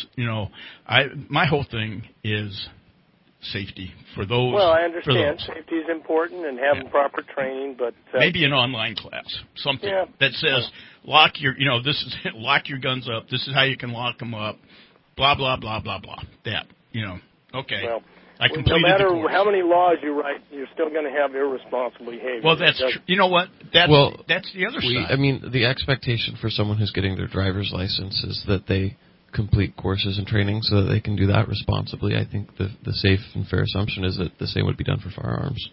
my whole thing is safety for those. Well, I understand safety is important and having proper training, but maybe an online class, something that says lock your guns up. This is how you can lock them up. Blah blah blah blah blah. That, you know. Okay. Well, I completed no matter the course. how many laws you write, you're still going to have irresponsible behavior. Well, that's true. You know what? That's the other side. I mean, the expectation for someone who's getting their driver's license is that they complete courses and training so that they can do that responsibly. I think the safe and fair assumption is that the same would be done for firearms.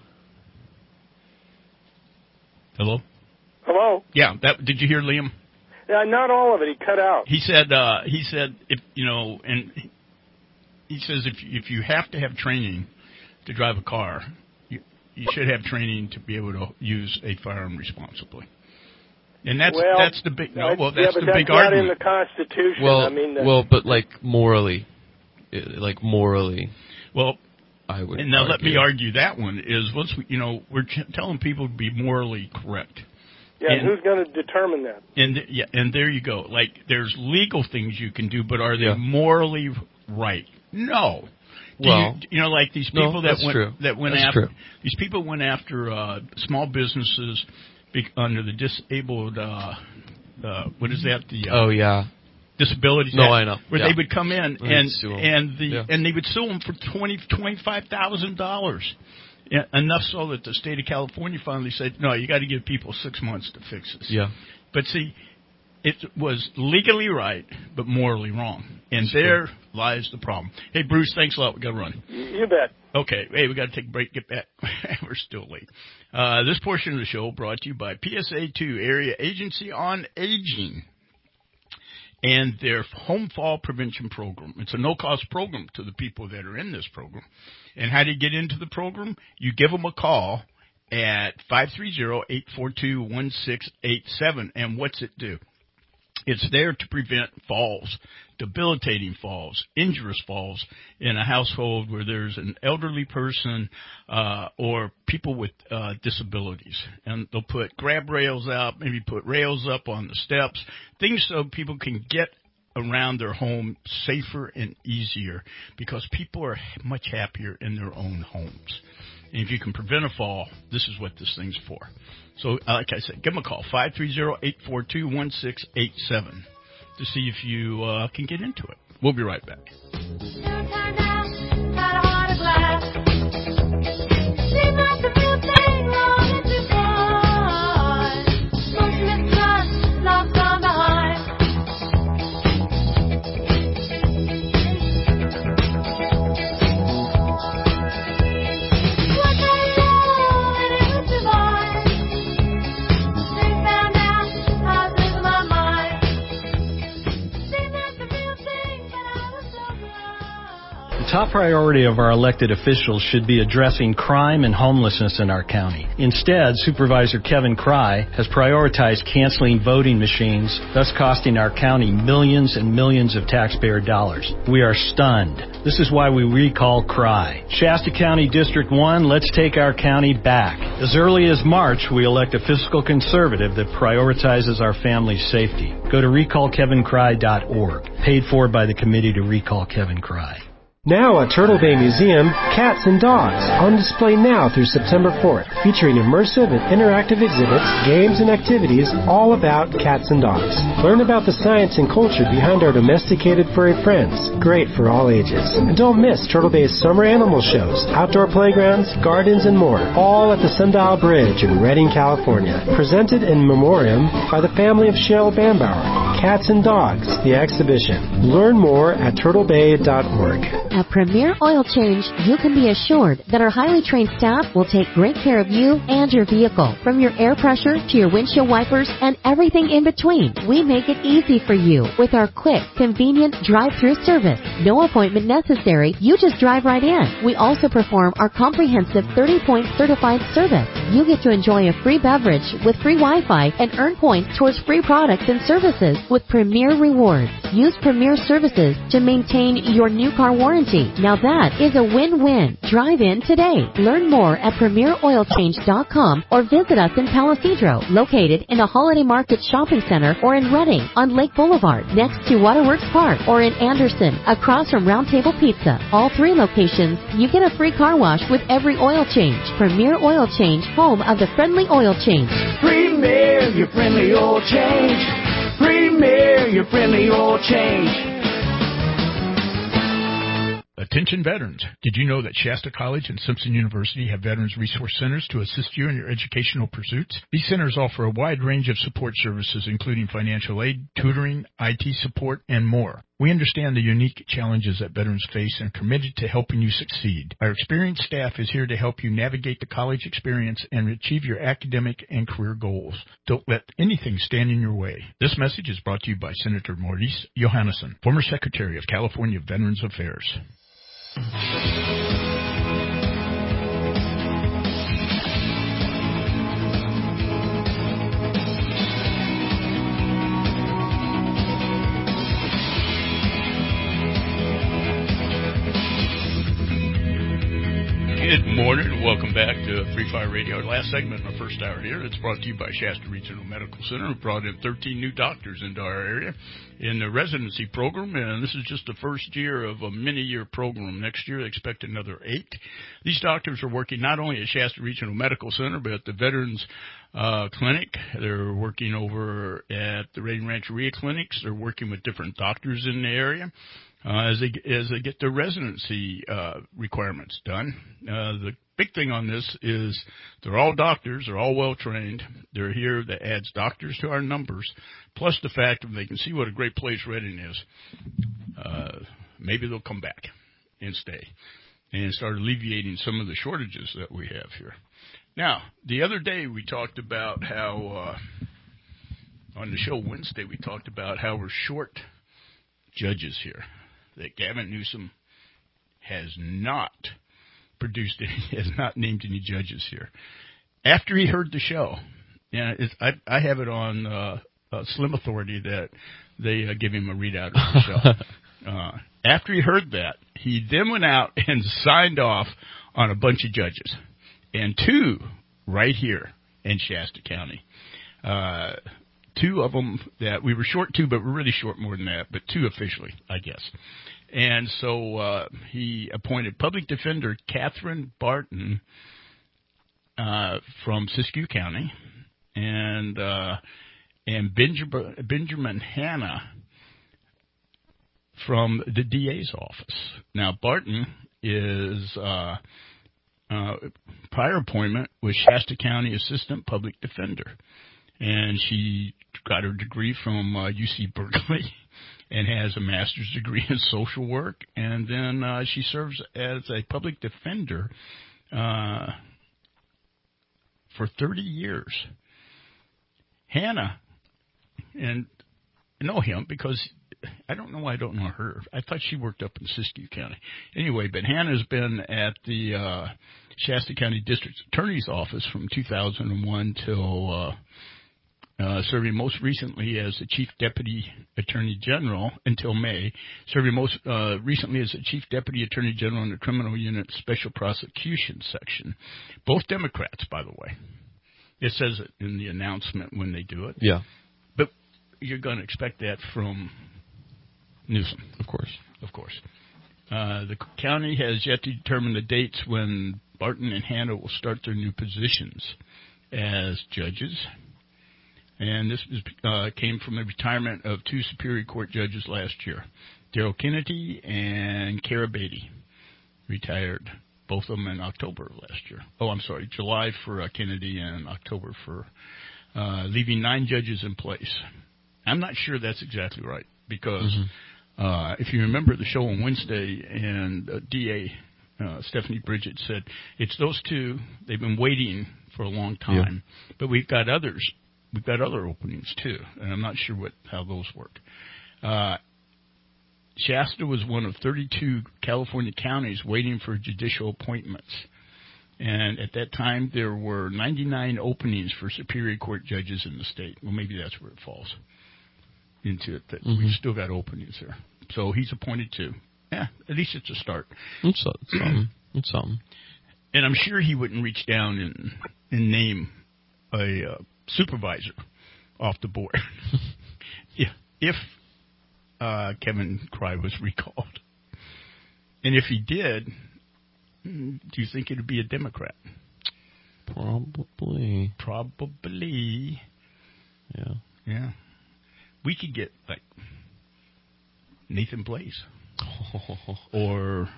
Hello? Hello? Yeah. Did you hear Liam? Yeah, not all of it. He cut out. He said if you know, and he says if you have to have training to drive a car, you should have training to be able to use a firearm responsibly. And that's the big the big argument. Not in the Constitution. Well, but like morally. Well, I would. And now let me argue that one is once we're telling people to be morally correct. Yeah, and who's going to determine that? And there you go. Like, there's legal things you can do, but are they morally right? No. Like these people these people went after small businesses under the disabled. What is that? Disabilities Act, I know. Where they would come in and they would sue them for $25,000. Yeah, enough so that the state of California finally said, no, you got to give people 6 months to fix this. Yeah. But see, it was legally right, but morally wrong. And there lies the problem. Hey, Bruce, thanks a lot. We got to run. You bet. Okay. Hey, we got to take a break. Get back. We're still late. This portion of the show brought to you by PSA2, Area Agency on Aging, and their home fall prevention program. It's a no-cost program to the people that are in this program. And how do you get into the program? You give them a call at 530-842-1687. And what's it do? It's there to prevent falls, debilitating falls, injurious falls in a household where there's an elderly person or people with disabilities. And they'll put grab rails out, maybe put rails up on the steps, things so people can get around their home safer and easier because people are much happier in their own homes. And if you can prevent a fall, this is what this thing's for. So, like I said, give them a call, 530-842-1687, to see if you can get into it. We'll be right back. top priority of our elected officials should be addressing crime and homelessness in our county. Instead, Supervisor Kevin Cry has prioritized canceling voting machines, thus costing our county millions and millions of taxpayer dollars. We are stunned. This is why we recall Cry. Shasta County District 1, let's take our county back. As early as March, we elect a fiscal conservative that prioritizes our family's safety. Go to recallkevincry.org. Paid for by the Committee to Recall Kevin Cry. Now at Turtle Bay Museum, Cats and Dogs, on display now through September 4th, featuring immersive and interactive exhibits, games, and activities all about cats and dogs. Learn about the science and culture behind our domesticated furry friends, great for all ages. And don't miss Turtle Bay's summer animal shows, outdoor playgrounds, gardens, and more, all at the Sundial Bridge in Redding, California. Presented in memoriam by the family of Cheryl Bambauer. Cats and Dogs, the exhibition. Learn more at turtlebay.org. At Premier Oil Change, you can be assured that our highly trained staff will take great care of you and your vehicle. From your air pressure to your windshield wipers and everything in between, we make it easy for you with our quick, convenient drive-through service. No appointment necessary. You just drive right in. We also perform our comprehensive 30-point certified service. You get to enjoy a free beverage with free Wi-Fi and earn points towards free products and services with Premier Rewards. Use Premier Services to maintain your new car warranty. Now that is a win-win. Drive in today. Learn more at PremierOilChange.com or visit us in Palisadro, located in the Holiday Market Shopping Center, or in Redding on Lake Boulevard, next to Waterworks Park, or in Anderson, across from Round Table Pizza. All three locations, you get a free car wash with every oil change. Premier Oil Change, home of the friendly oil change. Premier, your friendly oil change. Premier, your friendly oil change. Attention veterans. Did you know that Shasta College and Simpson University have Veterans Resource Centers to assist you in your educational pursuits? These centers offer a wide range of support services, including financial aid, tutoring, IT support, and more. We understand the unique challenges that veterans face and are committed to helping you succeed. Our experienced staff is here to help you navigate the college experience and achieve your academic and career goals. Don't let anything stand in your way. This message is brought to you by Senator Maurice Johannesson, former Secretary of California Veterans Affairs. Good morning and welcome back to Free Fire Radio. Our last segment in our first hour here. It's brought to you by Shasta Regional Medical Center. We brought in 13 new doctors into our area in the residency program, and this is just the first year of a many-year program. Next year, they expect another 8. These doctors are working not only at Shasta Regional Medical Center, but at the Veterans Clinic. They're working over at the Redding Rancheria Clinics. They're working with different doctors in the area. As they get their residency requirements done. The big thing on this is they're all doctors. They're all well-trained. They're here. That adds doctors to our numbers, plus the fact that they can see what a great place Redding is. Maybe they'll come back and stay and start alleviating some of the shortages that we have here. Now, the other day we talked about how, on the show Wednesday, we talked about how we're short judges here. That Gavin Newsom has not produced any, has not named any judges here. After he heard the show, I have it on Slim Authority that they give him a readout of the show. After he heard that, he then went out and signed off on a bunch of judges, and 2 right here in Shasta County. 2 of them that we were short 2, but we're really short more than that, but 2 officially, I guess. And so he appointed Public Defender Catherine Barton from Siskiyou County and Benjamin Hanna from the DA's office. Now, Barton is prior appointment was Shasta County Assistant Public Defender. And she got her degree from UC Berkeley and has a master's degree in social work. And then she serves as a public defender for 30 years. Hannah, and know him because I don't know why I don't know her. I thought she worked up in Siskiyou County. Anyway, but Hannah's been at the Shasta County District Attorney's Office from 2001 till serving most recently as the Chief Deputy Attorney General until May, serving most recently as the Chief Deputy Attorney General in the Criminal Unit Special Prosecution Section. Both Democrats, by the way. It says it in the announcement when they do it. Yeah. But you're going to expect that from Newsom. Of course. Of course. The county has yet to determine the dates when Barton and Hannah will start their new positions as judges. And this came from the retirement of 2 Superior Court judges last year. Daryl Kennedy and Kara Beatty retired, both of them in October of last year. Oh, I'm sorry, July for Kennedy and October for leaving 9 judges in place. I'm not sure that's exactly right because if you remember the show on Wednesday and DA Stephanie Bridget said, it's those 2, they've been waiting for a long time, but we've got others. We've got other openings, too, and I'm not sure how those work. Shasta was one of 32 California counties waiting for judicial appointments. And at that time, there were 99 openings for Superior Court judges in the state. Well, maybe that's where it falls into it, that we've still got openings there. So he's appointed 2. Yeah, at least it's a start. It's something. It's something. And I'm sure he wouldn't reach down and name a supervisor off the board if Kevin Cry was recalled. And if he did, do you think it would be a Democrat? Probably. Yeah. We could get, like, Nathan Blaze. Or,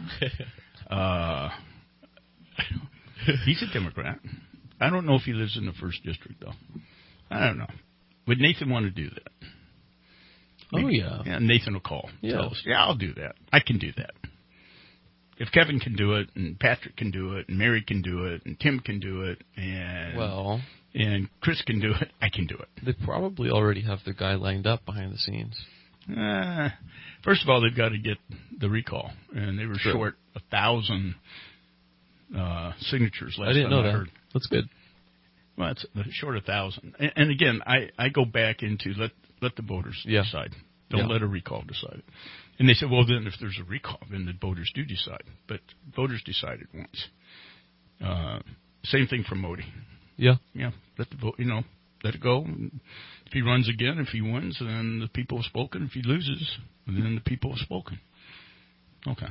he's a Democrat. I don't know if he lives in the 1st District, though. I don't know. Would Nathan want to do that? Maybe. Oh, yeah. Yeah, Nathan will call. Tell us, I'll do that. I can do that. If Kevin can do it, and Patrick can do it, and Mary can do it, and Tim can do it, and Chris can do it, I can do it. They probably already have their guy lined up behind the scenes. First of all, they've got to get the recall, and they were short 1,000 signatures last time I didn't know that. heard. That's good. Well, it's short 1,000. And again, I go back into let the voters decide. Don't let a recall decide it. And they said, well, then if there's a recall, then the voters do decide. But voters decided once. Same thing for Modi. Yeah. Yeah. Let the vote, let it go. If he runs again, if he wins, then the people have spoken. If he loses, then the people have spoken. Okay.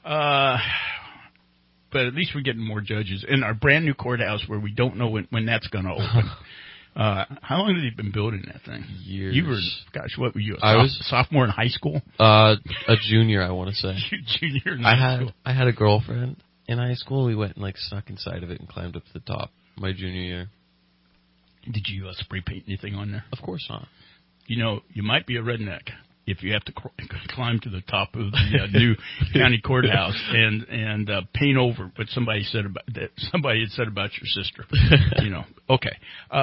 But at least we're getting more judges. In our brand new courthouse where we don't know when that's going to open. How long have you been building that thing? Years. You were, what were you, a sophomore in high school? A junior, I want to say. Junior in high school. I had a girlfriend in high school. We went and snuck inside of it and climbed up to the top my junior year. Did you spray paint anything on there? Of course not. You might be a redneck if you have to climb to the top of the new county courthouse and paint over what somebody had said about your sister. Okay.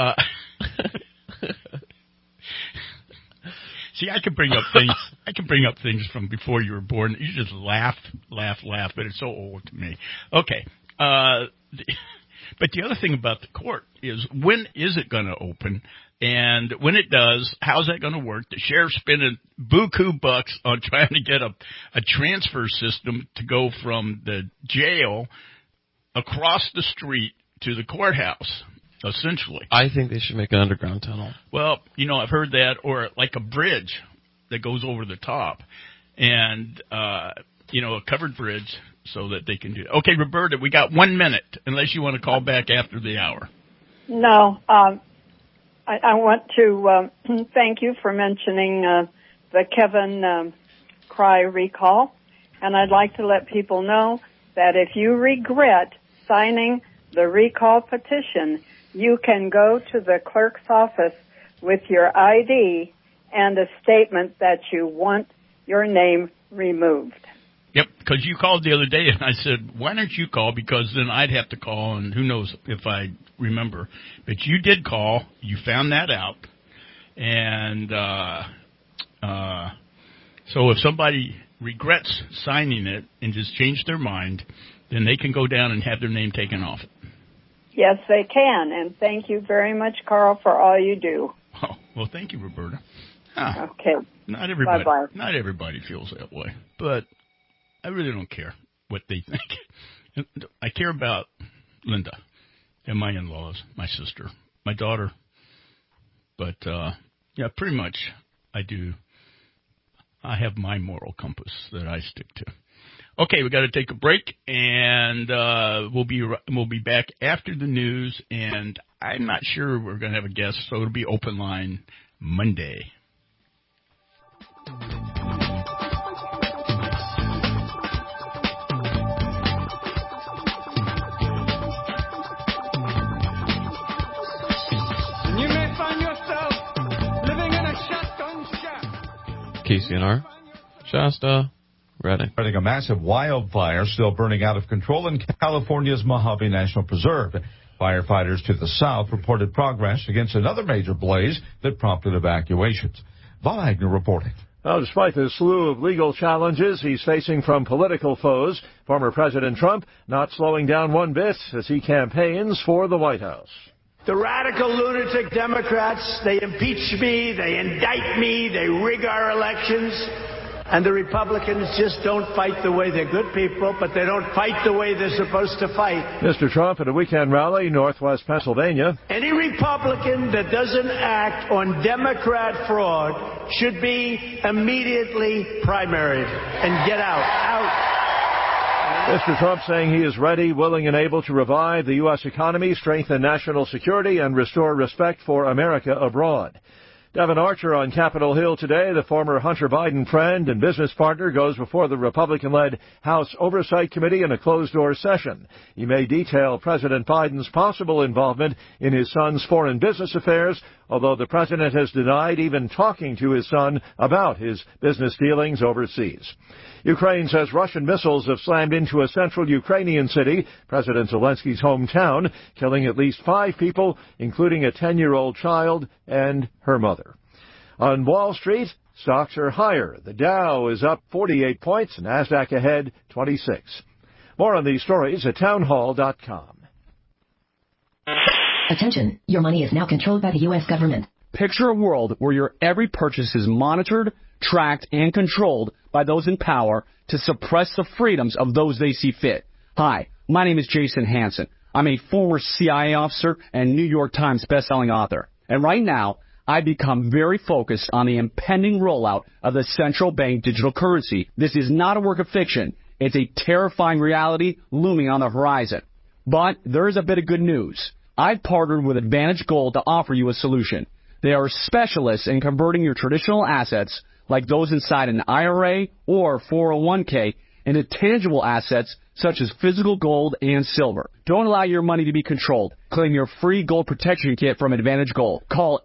See, I can bring up things from before you were born. You just laugh, but it's so old to me. Okay. But the other thing about the court is, when is it going to open? And when it does, how's that going to work? The sheriff's spending buku bucks on trying to get a transfer system to go from the jail across the street to the courthouse, essentially. I think they should make an underground tunnel. Well, I've heard that, or like a bridge that goes over the top. And, a covered bridge so that they can do it. Okay, Roberta, we got 1 minute, unless you want to call back after the hour. No, I want to thank you for mentioning the Kevin Cry recall, and I'd like to let people know that if you regret signing the recall petition, you can go to the clerk's office with your ID and a statement that you want your name removed. Yep, because you called the other day, and I said, why don't you call? Because then I'd have to call, and who knows if I remember. But you did call. You found that out. And So if somebody regrets signing it and just changed their mind, then they can go down and have their name taken off it. Yes, they can. And thank you very much, Carl, for all you do. Oh, well, thank you, Roberta. Okay. Not everybody. Bye-bye. Not everybody feels that way, but I really don't care what they think. I care about Linda and my in-laws, my sister, my daughter. But yeah, pretty much I do. I have my moral compass that I stick to. Okay, we got to take a break, and we'll be back after the news. And I'm not sure we're going to have a guest, so it'll be open line Monday. You may find yourself living in a shotgun shack. KCNR, Shasta, Redding. A massive wildfire still burning out of control in California's Mojave National Preserve. Firefighters to the south reported progress against another major blaze that prompted evacuations. Von Agner reporting. Now, despite the slew of legal challenges he's facing from political foes, former President Trump not slowing down one bit as he campaigns for the White House. The radical lunatic Democrats, they impeach me, they indict me, they rig our elections. And the Republicans just don't fight the way they're good people, but they don't fight the way they're supposed to fight. Mr. Trump at a weekend rally in northwest Pennsylvania. Any Republican that doesn't act on Democrat fraud should be immediately primaried and get out. Mr. Trump saying he is ready, willing, and able to revive the U.S. economy, strengthen national security, and restore respect for America abroad. Devin Archer on Capitol Hill today, the former Hunter Biden friend and business partner, goes before the Republican-led House Oversight Committee in a closed-door session. He may detail President Biden's possible involvement in his son's foreign business affairs, although the president has denied even talking to his son about his business dealings overseas. Ukraine says Russian missiles have slammed into a central Ukrainian city, President Zelensky's hometown, killing at least 5 people, including a 10-year-old child and her mother. On Wall Street, stocks are higher. The Dow is up 48 points, NASDAQ ahead 26. More on these stories at townhall.com. Attention, your money is now controlled by the U.S. government. Picture a world where your every purchase is monitored, tracked, and controlled by those in power to suppress the freedoms of those they see fit. Hi, my name is Jason Hansen. I'm a former CIA officer and New York Times bestselling author. And right now, I become very focused on the impending rollout of the central bank digital currency. This is not a work of fiction. It's a terrifying reality looming on the horizon. But there is a bit of good news. I've partnered with Advantage Gold to offer you a solution. They are specialists in converting your traditional assets, like those inside an IRA or 401k, into tangible assets such as physical gold and silver. Don't allow your money to be controlled. Claim your free gold protection kit from Advantage Gold. Call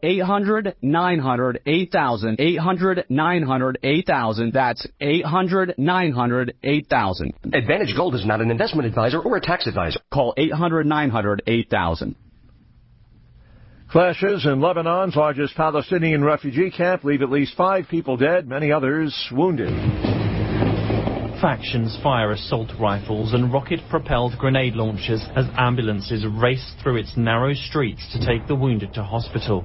800-900-8000, 800-900-8000. That's 800-900-8000. Advantage Gold is not an investment advisor or a tax advisor. Call 800-900-8000. Clashes in Lebanon's largest Palestinian refugee camp leave at least 5 people dead, many others wounded. Factions fire assault rifles and rocket-propelled grenade launchers as ambulances race through its narrow streets to take the wounded to hospital.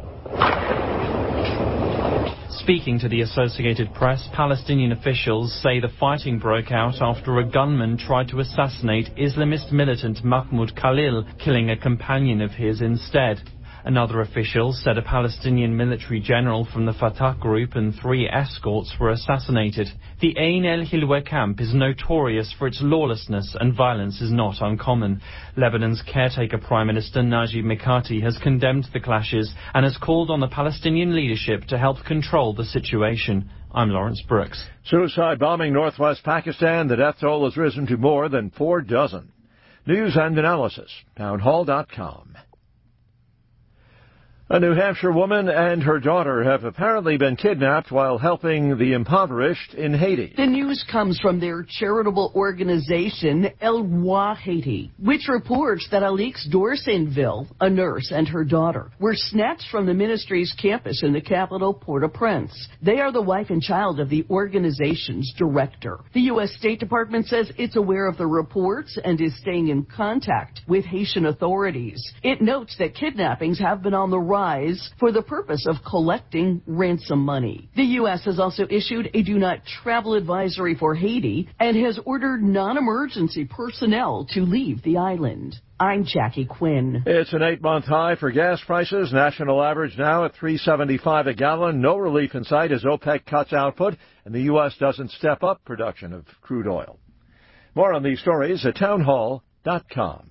Speaking to the Associated Press, Palestinian officials say the fighting broke out after a gunman tried to assassinate Islamist militant Mahmoud Khalil, killing a companion of his instead. Another official said a Palestinian military general from the Fatah group and 3 escorts were assassinated. The Ain el-Hilwa camp is notorious for its lawlessness, and violence is not uncommon. Lebanon's caretaker Prime Minister Najib Mikati has condemned the clashes and has called on the Palestinian leadership to help control the situation. I'm Lawrence Brooks. Suicide bombing northwest Pakistan. The death toll has risen to more than 4 dozen. News and analysis. Townhall.com. A New Hampshire woman and her daughter have apparently been kidnapped while helping the impoverished in Haiti. The news comes from their charitable organization, El Roi Haiti, which reports that Alix Dorsainville, a nurse, and her daughter were snatched from the ministry's campus in the capital, Port-au-Prince. They are the wife and child of the organization's director. The U.S. State Department says it's aware of the reports and is staying in contact with Haitian authorities. It notes that kidnappings have been on the rise for the purpose of collecting ransom money. The U.S. has also issued a do-not-travel advisory for Haiti and has ordered non-emergency personnel to leave the island. I'm Jackie Quinn. It's an 8-month high for gas prices. National average now at $3.75 a gallon. No relief in sight as OPEC cuts output and the U.S. doesn't step up production of crude oil. More on these stories at townhall.com.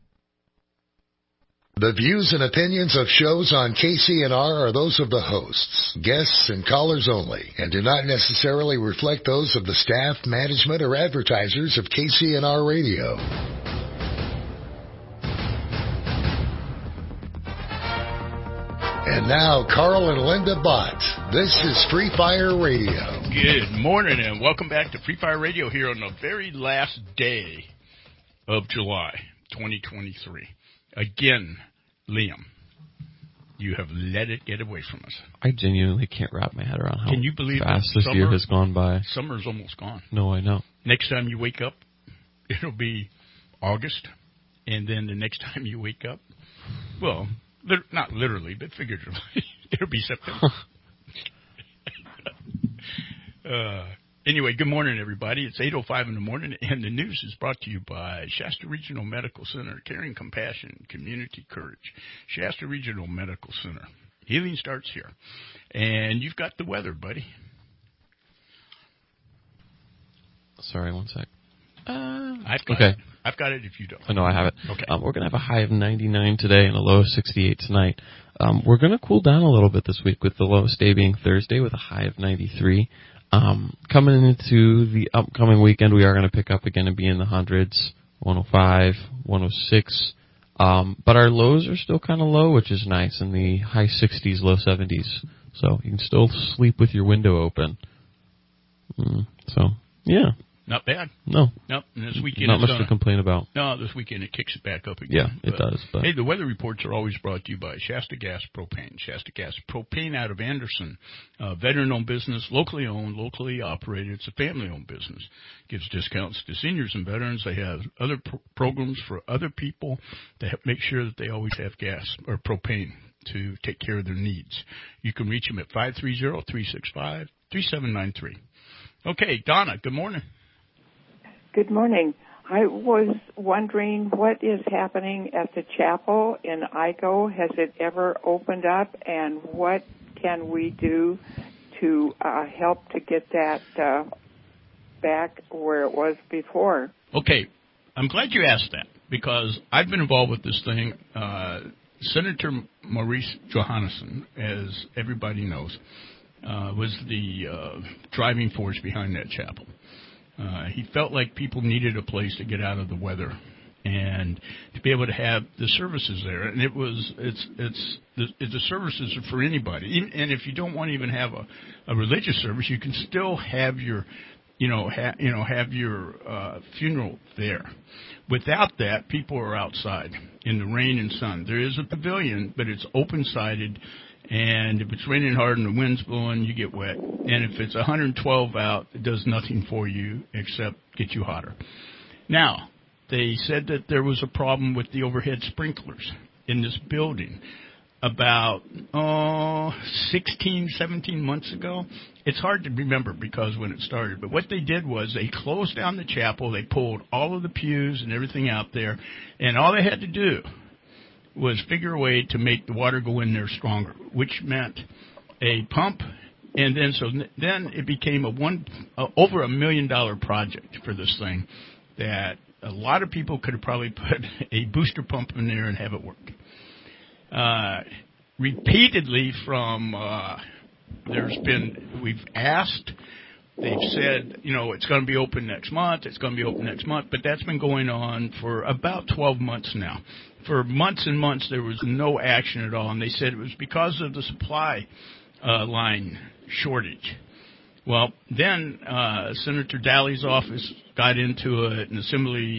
The views and opinions of shows on KCNR are those of the hosts, guests, and callers only, and do not necessarily reflect those of the staff, management, or advertisers of KCNR Radio. And now, Carl and Linda Bott. This is Free Fire Radio. Good morning, and welcome back to Free Fire Radio here on the very last day of July 2023. Again, Liam, you have let it get away from us. I genuinely can't wrap my head around how Can you believe fast this year has gone by. Summer's almost gone. No, I know. Next time you wake up, it'll be August, and then the next time you wake up, well, not literally, but figuratively, it'll be September. Anyway, good morning, everybody. It's 8:05 in the morning, and the news is brought to you by Shasta Regional Medical Center, caring compassion, community courage. Shasta Regional Medical Center. Healing starts here. And you've got the weather, buddy. Sorry, one sec. I've got okay. it. I've got it if you don't. Oh, no, I have it. Okay. We're going to have a high of 99 today and a low of 68 tonight. We're going to cool down a little bit this week with the lowest day being Thursday with a high of 93. Coming into the upcoming weekend, we are going to pick up again and be in the hundreds, 105, 106. But our lows are still kind of low, which is nice, in the high 60s, low 70s. So you can still sleep with your window open. So, yeah. Not bad. No. Nope. And this weekend not much to complain about. No, this weekend it kicks it back up again. Yeah, it does. But. Hey, the weather reports are always brought to you by Shasta Gas Propane. Shasta Gas Propane out of Anderson. Veteran-owned business, locally owned, locally operated. It's a family-owned business. Gives discounts to seniors and veterans. They have other programs for other people to make sure that they always have gas or propane to take care of their needs. You can reach them at 530-365-3793. Okay, Donna, good morning. Good morning. I was wondering what is happening at the chapel in Igo. Has it ever opened up, and what can we do to help to get that back where it was before? Okay. I'm glad you asked that because I've been involved with this thing. Senator Maurice Johannesson, as everybody knows, was the driving force behind that chapel. He felt like people needed a place to get out of the weather and to be able to have the services there. And the services are for anybody. And if you don't want to even have a religious service, you can still have your, have your funeral there. Without that, people are outside in the rain and sun. There is a pavilion, but it's open-sided. And if it's raining hard and the wind's blowing, you get wet. And if it's 112 out, it does nothing for you except get you hotter. Now, they said that there was a problem with the overhead sprinklers in this building about 16, 17 months ago. It's hard to remember because when it started. But what they did was they closed down the chapel. They pulled all of the pews and everything out there. And all they had to do was figure a way to make the water go in there stronger, which meant a pump, and then it became over $1 million project for this thing that a lot of people could have probably put a booster pump in there and have it work. Repeatedly we've asked They've said, it's going to be open next month. It's going to be open next month. But that's been going on for about 12 months now. For months and months, there was no action at all. And they said it was because of the supply line shortage. Well, then Senator Daly's office got into it, and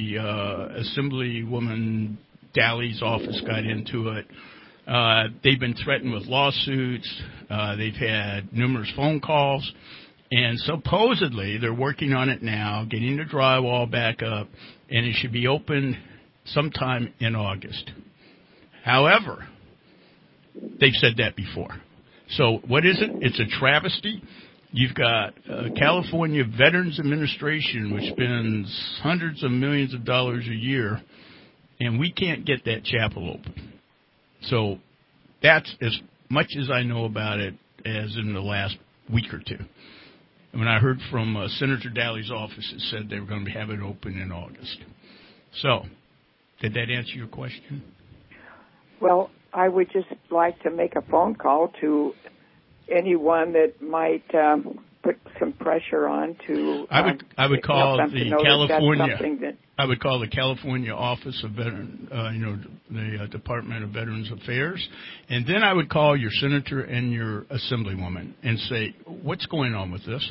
Assemblywoman Daly's office got into it. They've been threatened with lawsuits. They've had numerous phone calls. And supposedly they're working on it now, getting the drywall back up, and it should be open sometime in August. However, they've said that before. So what is it? It's a travesty. You've got California Veterans Administration, which spends hundreds of millions of dollars a year, and we can't get that chapel open. So that's as much as I know about it as in the last week or two. When I heard from Senator Daly's office, it said they were going to have it open in August. So, did that answer your question? Well, I would just like to make a phone call to anyone that might put some pressure on to. I would call the California. I would call the California Office of Veteran, the Department of Veterans Affairs, and then I would call your senator and your assemblywoman and say, "What's going on with this?"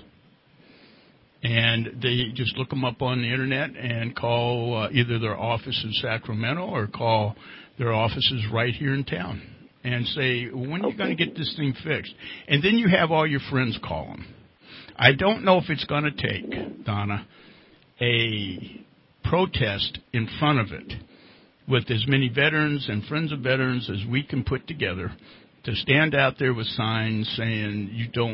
And they just look them up on the internet and call either their office in Sacramento or call their offices right here in town and say, "When are you going to get this thing fixed?" And then you have all your friends call them. I don't know if it's going to take, Donna, a protest in front of it with as many veterans and friends of veterans as we can put together to stand out there with signs saying,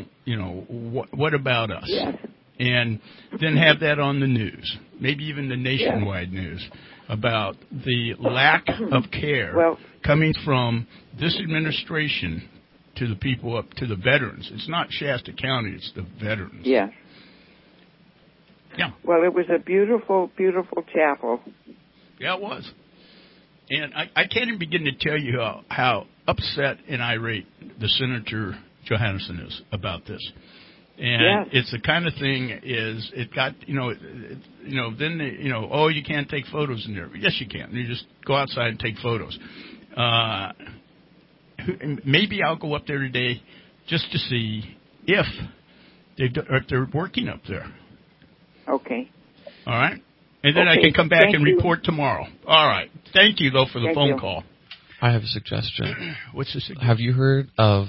what about us? Yes. And then have that on the news, maybe even the nationwide news, about the lack of care coming from this administration to the people up to the veterans. It's not Shasta County, it's the veterans. Yeah. Yeah. Well, it was a beautiful, beautiful chapel. Yeah, it was. And I can't even begin to tell you how upset and irate the Senator Johannesson is about this. And it's the kind of thing it got, then, you can't take photos in there. Yes, you can. You just go outside and take photos. Maybe I'll go up there today just to see if they're working up there. Okay. All right. And then I can come back and report tomorrow. All right. Thank you, though, for the phone call. I have a suggestion. What's the suggestion? Have you heard of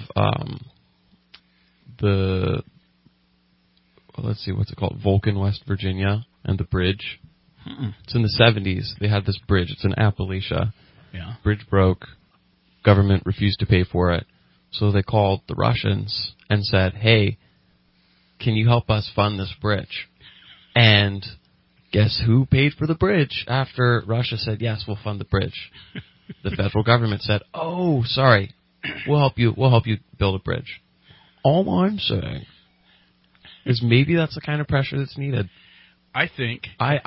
let's see, what's it called? Vulcan, West Virginia, and the bridge? It's in the 70s. They had this bridge. It's in Appalachia. Yeah. Bridge broke. Government refused to pay for it. So they called the Russians and said, hey, can you help us fund this bridge? And guess who paid for the bridge after Russia said, yes, we'll fund the bridge? The federal government said, oh, sorry, we'll help you build a bridge. All I'm saying is maybe that's the kind of pressure that's needed. I think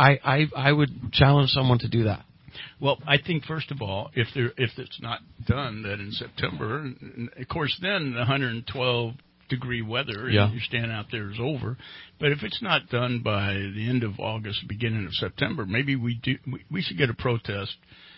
I would challenge someone to do that. Well, I think first of all, if it's not done, that in September, and of course, then the 112-degree weather, and you're standing out there is over. But if it's not done by the end of August, beginning of September, maybe we should get a protest.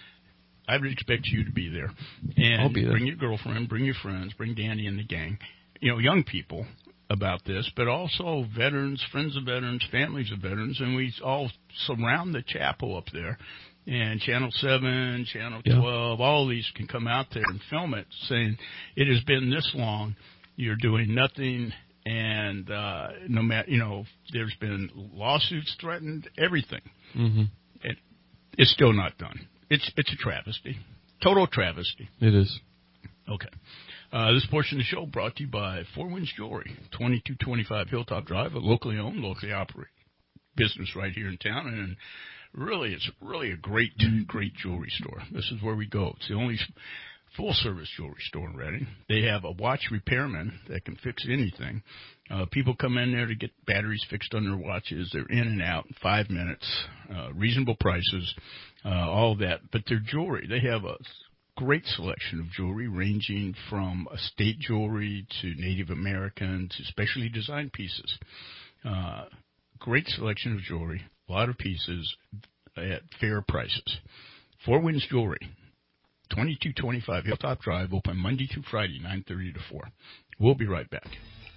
I would expect you to be there, and I'll be there. Bring your girlfriend, bring your friends, bring Danny and the gang, young people about this, but also veterans, friends of veterans, families of veterans, and we all surround the chapel up there. And Channel 7, Channel 12, all these can come out there and film it, saying it has been this long, you're doing nothing, and no matter, there's been lawsuits threatened, everything. Mm-hmm. It's still not done. It's a travesty, total travesty. It is. Okay. This portion of the show brought to you by Four Winds Jewelry, 2225 Hilltop Drive, a locally owned, locally operated business right here in town, and it's really a great jewelry store. This is where we go. It's the only full-service jewelry store in Reading. They have a watch repairman that can fix anything. People come in there to get batteries fixed on their watches. They're in and out in 5 minutes, reasonable prices, all of that. But their jewelry, they have a great selection of jewelry ranging from estate jewelry to Native American to specially designed pieces. Great selection of jewelry, a lot of pieces at fair prices. Four Winds Jewelry, 2225 Hilltop Drive, open Monday through Friday, 9:30 to 4. We'll be right back.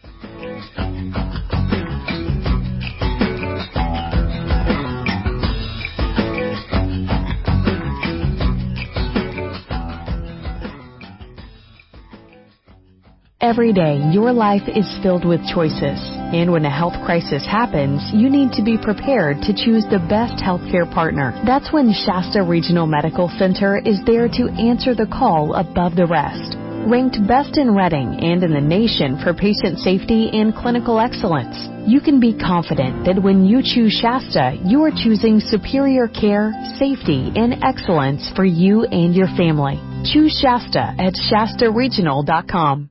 Every day, your life is filled with choices. And when a health crisis happens, you need to be prepared to choose the best healthcare partner. That's when Shasta Regional Medical Center is there to answer the call above the rest. Ranked best in Redding and in the nation for patient safety and clinical excellence, you can be confident that when you choose Shasta, you are choosing superior care, safety, and excellence for you and your family. Choose Shasta at ShastaRegional.com.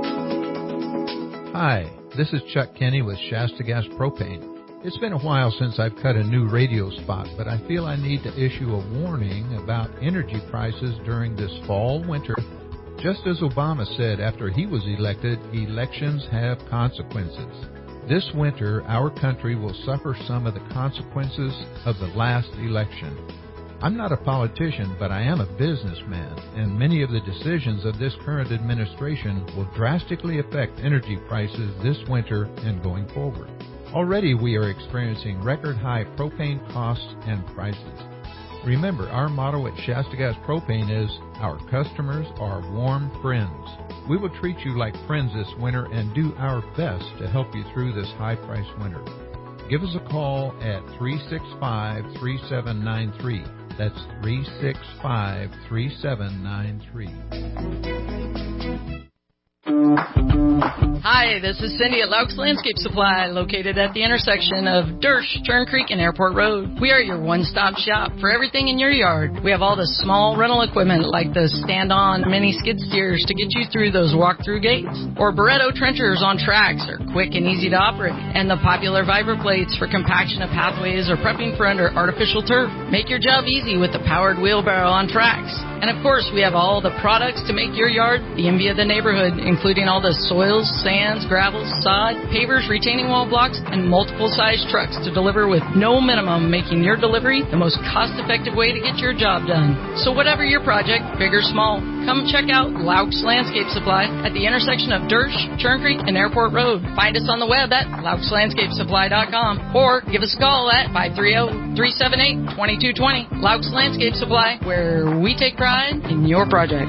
Hi, this is Chuck Kenny with Shasta Gas Propane. It's been a while since I've cut a new radio spot, but I feel I need to issue a warning about energy prices during this fall-winter. Just as Obama said after he was elected, elections have consequences. This winter, our country will suffer some of the consequences of the last election. I'm not a politician, but I am a businessman, and many of the decisions of this current administration will drastically affect energy prices this winter and going forward. Already we are experiencing record-high propane costs and prices. Remember, our motto at Shasta Gas Propane is, our customers are warm friends. We will treat you like friends this winter and do our best to help you through this high-priced winter. Give us a call at 365-3793. That's 365-3793. Hi, this is Cindy at Laux Landscape Supply, located at the intersection of Dersh, Turn Creek, and Airport Road. We are your one-stop shop for everything in your yard. We have all the small rental equipment like the stand-on mini skid steers to get you through those walk-through gates, or Barretto trenchers on tracks are quick and easy to operate, and the popular Viper plates for compaction of pathways or prepping for under artificial turf. Make your job easy with the powered wheelbarrow on tracks. And of course, we have all the products to make your yard the envy of the neighborhood, including all the soils, sands, gravels, sod, pavers, retaining wall blocks, and multiple size trucks to deliver with no minimum, making your delivery the most cost-effective way to get your job done. So whatever your project, big or small, come check out Laux Landscape Supply at the intersection of Dersh, Turn Creek, and Airport Road. Find us on the web at LauxLandscapeSupply.com or give us a call at 530-378-2220. Laux Landscape Supply, where we take pride in your project.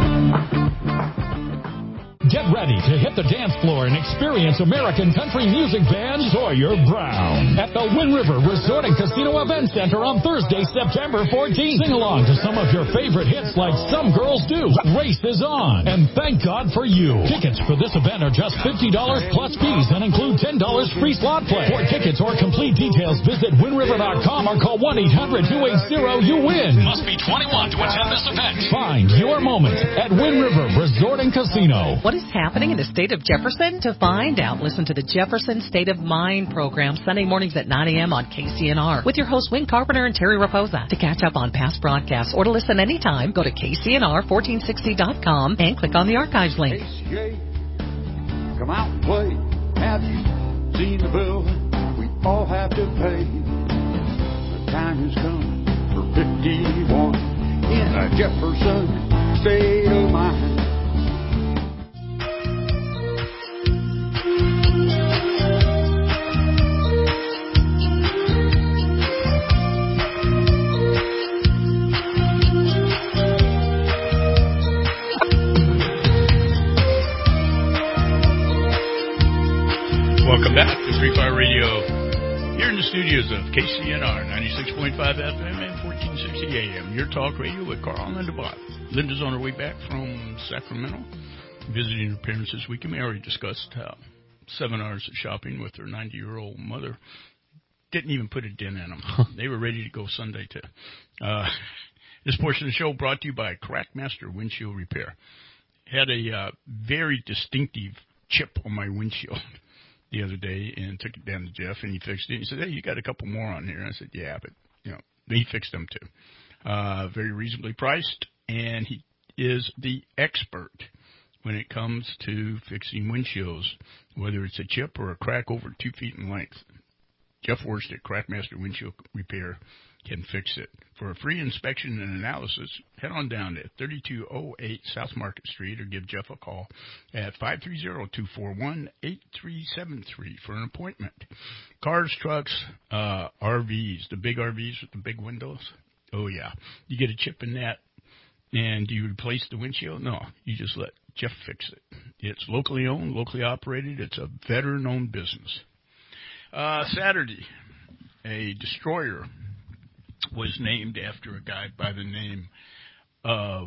Get ready to hit the dance floor and experience American country music band Sawyer Brown at the Wind River Resort and Casino Event Center on Thursday, September 14th. Sing along to some of your favorite hits like Some Girls Do, Race Is On, and Thank God For You. Tickets for this event are just $50 plus fees and include $10 free slot play. For tickets or complete details, visit windriver.com or call 1-800-280-YOU-WIN. Must be 21 to attend this event. Find your moment at Wind River Resort and Casino. What is happening in the state of Jefferson? To find out, listen to the Jefferson State of Mind program Sunday mornings at 9 a.m. on KCNR with your hosts Wayne Carpenter and Terry Raposa. To catch up on past broadcasts or to listen anytime, go to KCNR1460.com and click on the archives link. KCA, come out and play. Have you seen the bill we all have to pay? The time has come for 51 in a Jefferson State of Mind. Welcome back to Free Fire Radio here in the studios of KCNR 96.5 FM and 1460 AM. Your talk radio with Carl and Linda Bott. Linda's on her way back from Sacramento, visiting her parents this weekend. We already discussed how 7 hours of shopping with her 90-year-old mother didn't even put a dent in them. They were ready to go Sunday too. This portion of the show brought to you by Crackmaster Windshield Repair. Had a very distinctive chip on my windshield the other day and took it down to Jeff, and he fixed it. He said, hey, you got a couple more on here. And I said, yeah, but, he fixed them too. Very reasonably priced, and he is the expert when it comes to fixing windshields, whether it's a chip or a crack over 2 feet in length. Jeff Worst at Crackmaster Windshield Repair can fix it. For a free inspection and analysis, head on down to 3208 South Market Street or give Jeff a call at 530-241-8373 for an appointment. Cars, trucks, RVs, the big RVs with the big windows. Oh, yeah. You get a chip in that, and do you replace the windshield? No, you just let Jeff fix it. It's locally owned, locally operated. It's a veteran-owned business. Saturday, a destroyer was named after a guy by the name of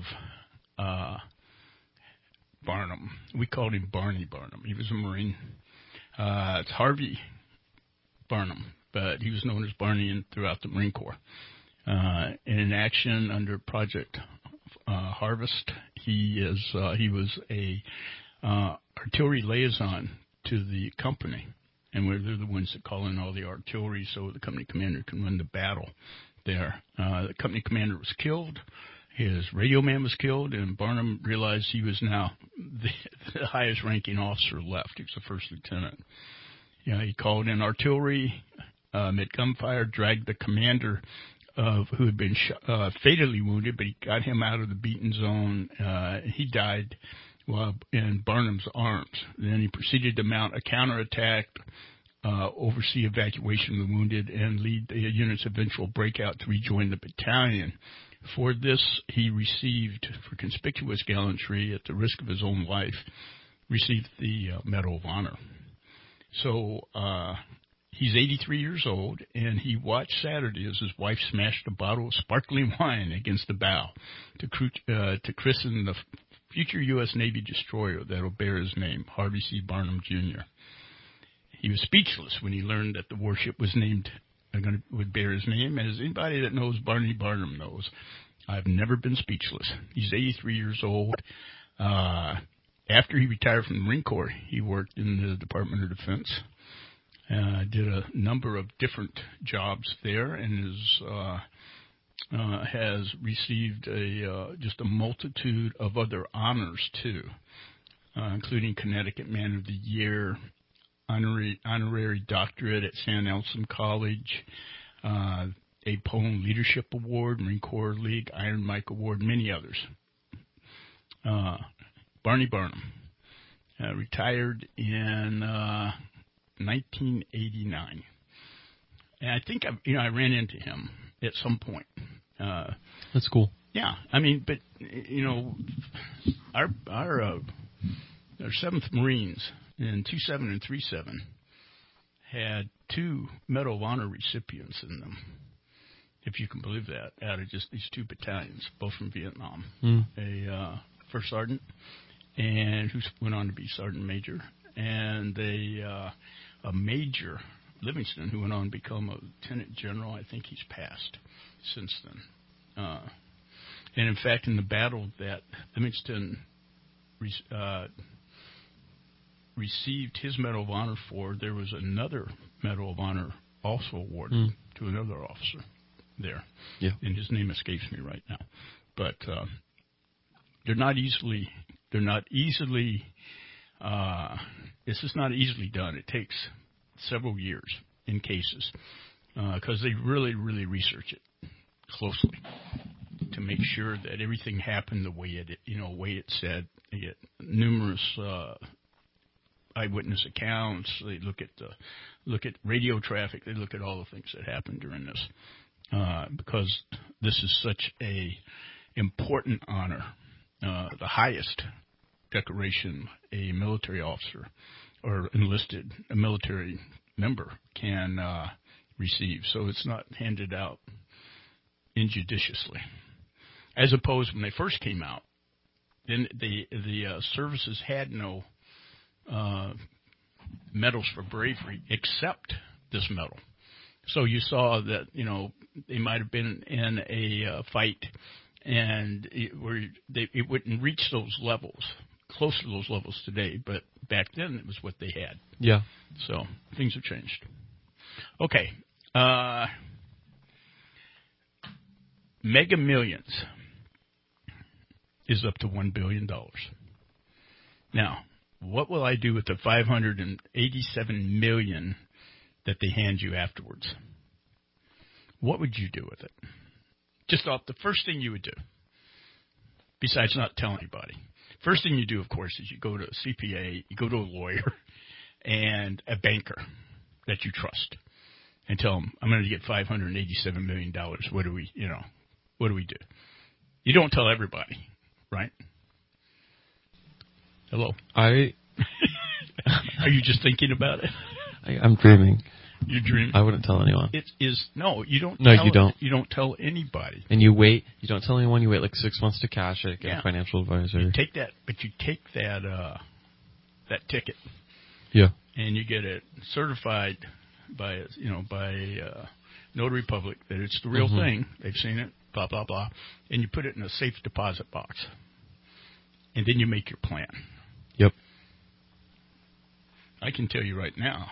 Barnum. We called him Barney Barnum. He was a Marine. It's Harvey Barnum, but he was known as Barney throughout the Marine Corps. In action under Project Harvest, he was a artillery liaison to the company, and they're the ones that call in all the artillery so the company commander can win the battle there. The company commander was killed, his radio man was killed, and Barnum realized he was now the highest ranking officer left. He was the first lieutenant. He called in artillery, mid gunfire, dragged the commander who had been fatally wounded, but he got him out of the beaten zone. He died while in Barnum's arms. Then he proceeded to mount a counterattack, oversee evacuation of the wounded, and lead the unit's eventual breakout to rejoin the battalion. For this, he received, for conspicuous gallantry at the risk of his own life, received the Medal of Honor. So he's 83 years old, and he watched Saturday as his wife smashed a bottle of sparkling wine against the bow to christen the future U.S. Navy destroyer that will bear his name, Harvey C. Barnum, Jr. He was speechless when he learned that the warship was named, would bear his name. As anybody that knows Barney Barnum knows, I've never been speechless. He's 83 years old. After he retired from the Marine Corps, he worked in the Department of Defense. Did a number of different jobs there, and has received just a multitude of other honors too, including Connecticut Man of the Year, honorary doctorate at San Elson College, a Poland Leadership Award, Marine Corps League, Iron Mike Award, many others. Barney Barnum retired in 1989, and I think I ran into him at some point. That's cool. Yeah, I mean, but our 7th Marines in 27 and 37 had 2 Medal of Honor recipients in them, if you can believe that, out of just these 2 battalions, both from Vietnam. A first sergeant, and who went on to be sergeant major, and a major, Livingston, who went on to become a lieutenant general. I think he's passed since then. And in fact, in the battle that Livingston received his Medal of Honor for, there was another Medal of Honor also awarded to another officer there. Yeah. And his name escapes me right now. But they're not easily this is not easily done. It takes several years in cases because they really, really research it closely to make sure that everything happened the way it said. They get numerous eyewitness accounts. They look at radio traffic. They look at all the things that happened during this because this is such a important honor, the highest decoration a military officer or a military member can receive. So it's not handed out injudiciously. As opposed when they first came out, then the services had no medals for bravery except this medal. So you saw that they might have been in a fight and it wouldn't reach those levels, close to those levels today, but back then it was what they had. Yeah. So things have changed. Okay. Mega Millions is up to $1 billion. Now, what will I do with the $587 million that they hand you afterwards? What would you do with it? Just off the first thing you would do, besides not tell anybody. First thing you do, of course, is you go to a CPA, you go to a lawyer, and a banker that you trust, and tell them, I'm going to get $587 million. What do we do? You don't tell everybody, right? Hello? Are you just thinking about it? I'm dreaming. You're dreaming? I wouldn't tell anyone. No, you don't. No, you don't. You don't tell anybody. And you wait. You don't tell anyone. You wait like 6 months to cash it. Get a financial advisor. You take that ticket. Yeah. And you get it certified by notary public that it's the real thing. They've seen it. Blah blah blah. And you put it in a safe deposit box. And then you make your plan. Yep. I can tell you right now,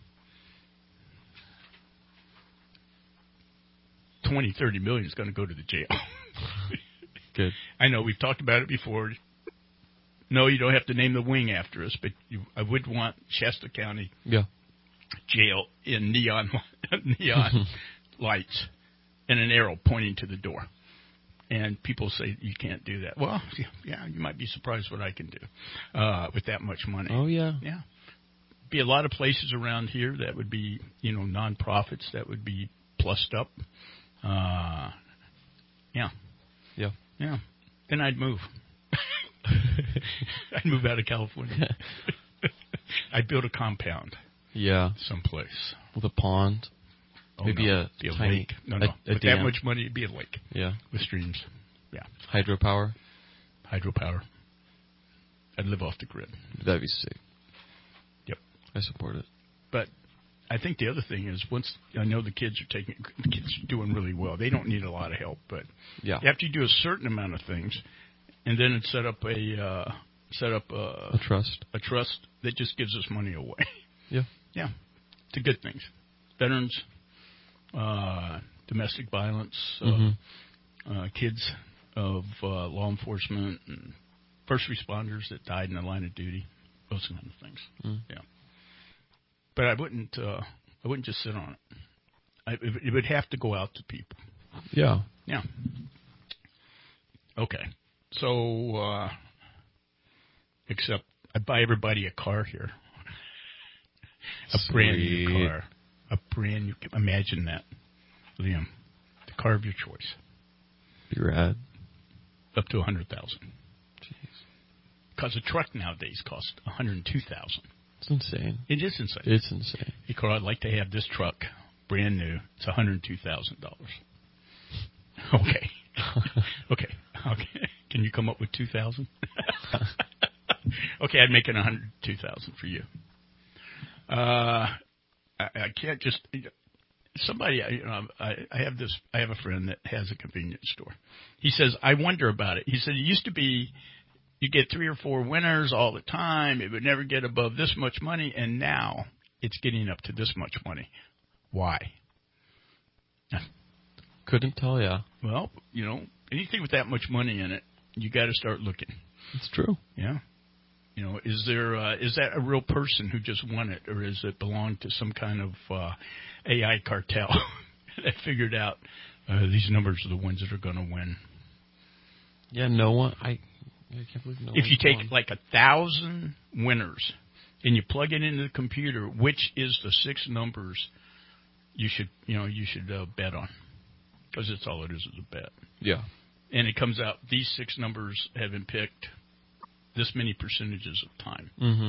20, 30 million is going to go to the jail. Good. I know we've talked about it before. No, you don't have to name the wing after us, but I would want Shasta County Jail in neon lights and an arrow pointing to the door. And people say you can't do that. Well, yeah, you might be surprised what I can do with that much money. Oh, yeah. Yeah. Be a lot of places around here that would be, nonprofits that would be plussed up. Yeah. Then I'd move. I'd move out of California. I'd build a compound. Yeah. Someplace. With a pond. Maybe a tiny lake. No. A With dam. that much money, it'd be a lake. Yeah. With streams. Yeah. Hydropower. I'd live off the grid. That'd be sick. Yep. I support it. But I think the other thing is once I know the kids are doing really well. They don't need a lot of help, but after you do a certain amount of things, and then it's set up a trust. A trust that just gives us money away. Yeah. Yeah. To good things. Veterans, domestic violence, kids of law enforcement, and first responders that died in the line of duty, those kind of things. Yeah. But I wouldn't just sit on it. It would have to go out to people. Yeah. Yeah. Okay. So, except I buy everybody a car here. A brand new car. Imagine that, Liam. The car of your choice. Be rad. Up to $100,000. Jeez. Because a truck nowadays costs $102,000. It's insane. It is insane. It's insane. Hey, Carl, I'd like to have this truck, brand new. It's $102,000. Okay. Okay. Can you come up with $2,000? Okay, I'd make it $102,000 for you. I can't just somebody. I have a friend that has a convenience store. He says I wonder about it. He said it used to be you get 3 or 4 winners all the time. It would never get above this much money, and now it's getting up to this much money. Why? Couldn't tell ya. Well, anything with that much money in it, you got to start looking. It's true. Yeah. Is that a real person who just won it, or does it belong to some kind of AI cartel that figured out these numbers are the ones that are going to win? Yeah, no one. I can't believe no. If you take like 1,000 winners and you plug it into the computer, which is the 6 numbers you should bet on, because it's all it is a bet. Yeah. And it comes out these 6 numbers have been picked this many percentages of time. Mm-hmm.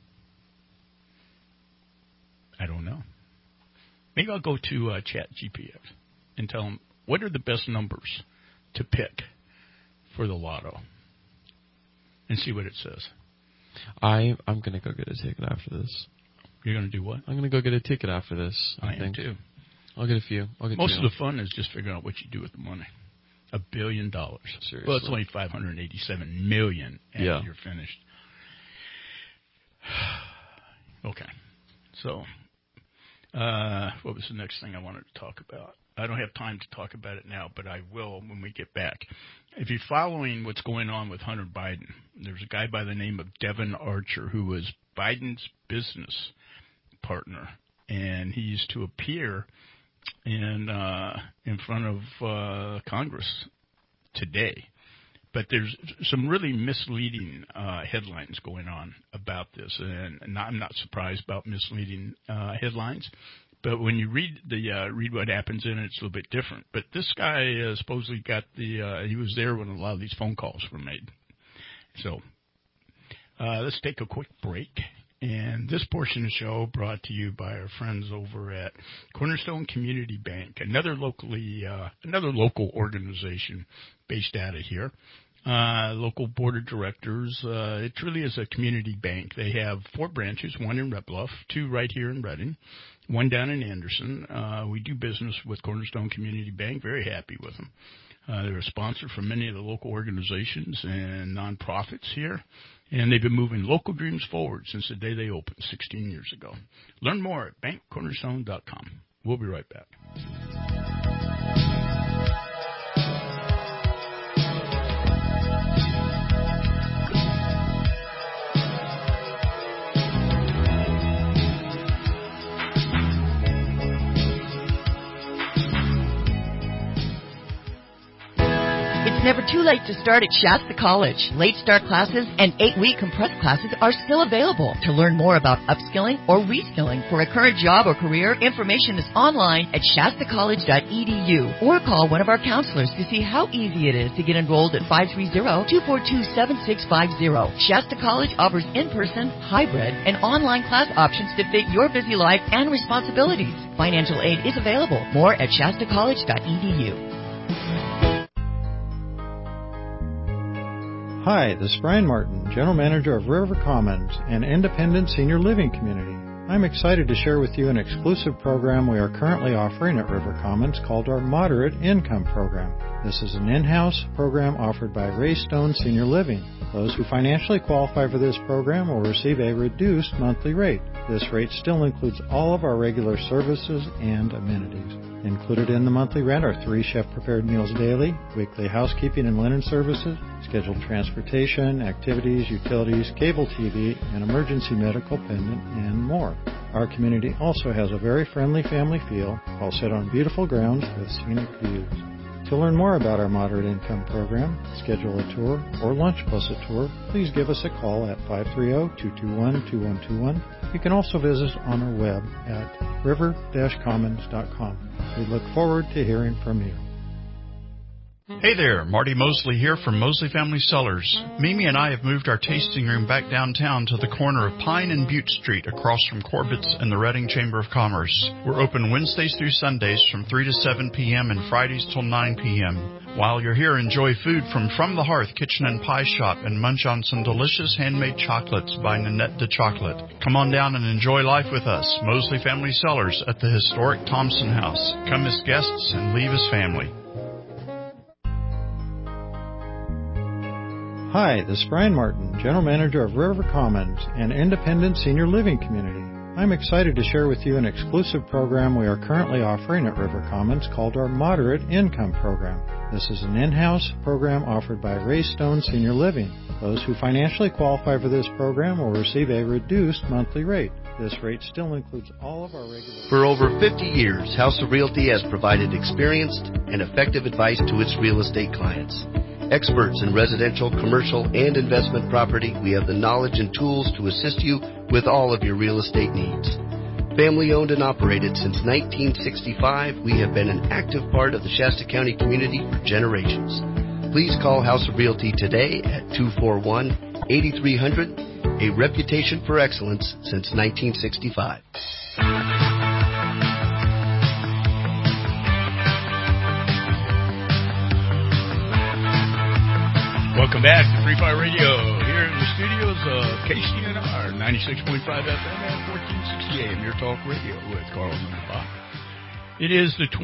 I don't know. Maybe I'll go to ChatGPT and tell them what are the best numbers to pick for the lotto, and see what it says. I'm going to go get a ticket after this. You're going to do what? I'm going to go get a ticket after this. I am too. I'll get a few. Most of the fun is just figuring out what you do with the money. $1 billion. Seriously. Well, it's only $587 million after you're finished. Okay. So, What was the next thing I wanted to talk about? I don't have time to talk about it now, but I will when we get back. If you're following what's going on with Hunter Biden, there's a guy by the name of Devon Archer who was Biden's business partner, and he used to appear in front of Congress today. But there's some really misleading headlines going on about this, and I'm not surprised about misleading headlines. But when you read what happens in it, it's a little bit different. But this guy supposedly got he was there when a lot of these phone calls were made. So let's take a quick break. And this portion of the show brought to you by our friends over at Cornerstone Community Bank, another local organization based out of here. Local board of directors. It truly is a community bank. They have 4 branches, 1 in Red Bluff, 2 right here in Redding, 1 down in Anderson. We do business with Cornerstone Community Bank. Very happy with them. They're a sponsor for many of the local organizations and nonprofits here, and they've been moving local dreams forward since the day they opened 16 years ago. Learn more at bankcornerstone.com. We'll be right back. It's never too late to start at Shasta College. Late start classes and 8-week compressed classes are still available. To learn more about upskilling or reskilling for a current job or career, information is online at shastacollege.edu or call one of our counselors to see how easy it is to get enrolled at 530-242-7650. Shasta College offers in-person, hybrid, and online class options to fit your busy life and responsibilities. Financial aid is available. More at shastacollege.edu. Hi, this is Brian Martin, General Manager of River Commons, an independent senior living community. I'm excited to share with you an exclusive program we are currently offering at River Commons called our Moderate Income Program. This is an in-house program offered by Ray Stone Senior Living. Those who financially qualify for this program will receive a reduced monthly rate. This rate still includes all of our regular services and amenities. Included in the monthly rent are 3 chef-prepared meals daily, weekly housekeeping and linen services, scheduled transportation, activities, utilities, cable TV, and emergency medical pendant, and more. Our community also has a very friendly family feel, all set on beautiful grounds with scenic views. To learn more about our Moderate Income Program, schedule a tour, or lunch plus a tour, please give us a call at 530-221-2121. You can also visit us on our web at river-commons.com. We look forward to hearing from you. Hey there, Marty Mosley here from Mosley Family Cellars. Mimi and I have moved our tasting room back downtown to the corner of Pine and Butte Street across from Corbett's and the Reading Chamber of Commerce. We're open Wednesdays through Sundays from 3 to 7 p.m. and Fridays till 9 p.m. While you're here, enjoy food from the Hearth Kitchen and Pie Shop and munch on some delicious handmade chocolates by Nanette de Chocolate. Come on down and enjoy life with us, Mosley Family Cellars at the historic Thompson House. Come as guests and leave as family. Hi, this is Brian Martin, General Manager of River Commons, an independent senior living community. I'm excited to share with you an exclusive program we are currently offering at River Commons called our Moderate Income Program. This is an in-house program offered by Ray Stone Senior Living. Those who financially qualify for this program will receive a reduced monthly rate. This rate still includes all of our regular... For over 50 years, House of Realty has provided experienced and effective advice to its real estate clients. Experts in residential, commercial, and investment property, we have the knowledge and tools to assist you with all of your real estate needs. Family owned and operated since 1965, we have been an active part of the Shasta County community for generations. Please call House of Realty today at 241-8300, a reputation for excellence since 1965. Welcome back to Free Fire Radio here in the studios of KCNR 96.5 FM and 1460 AM, your talk radio with Carl and Bob. It is it's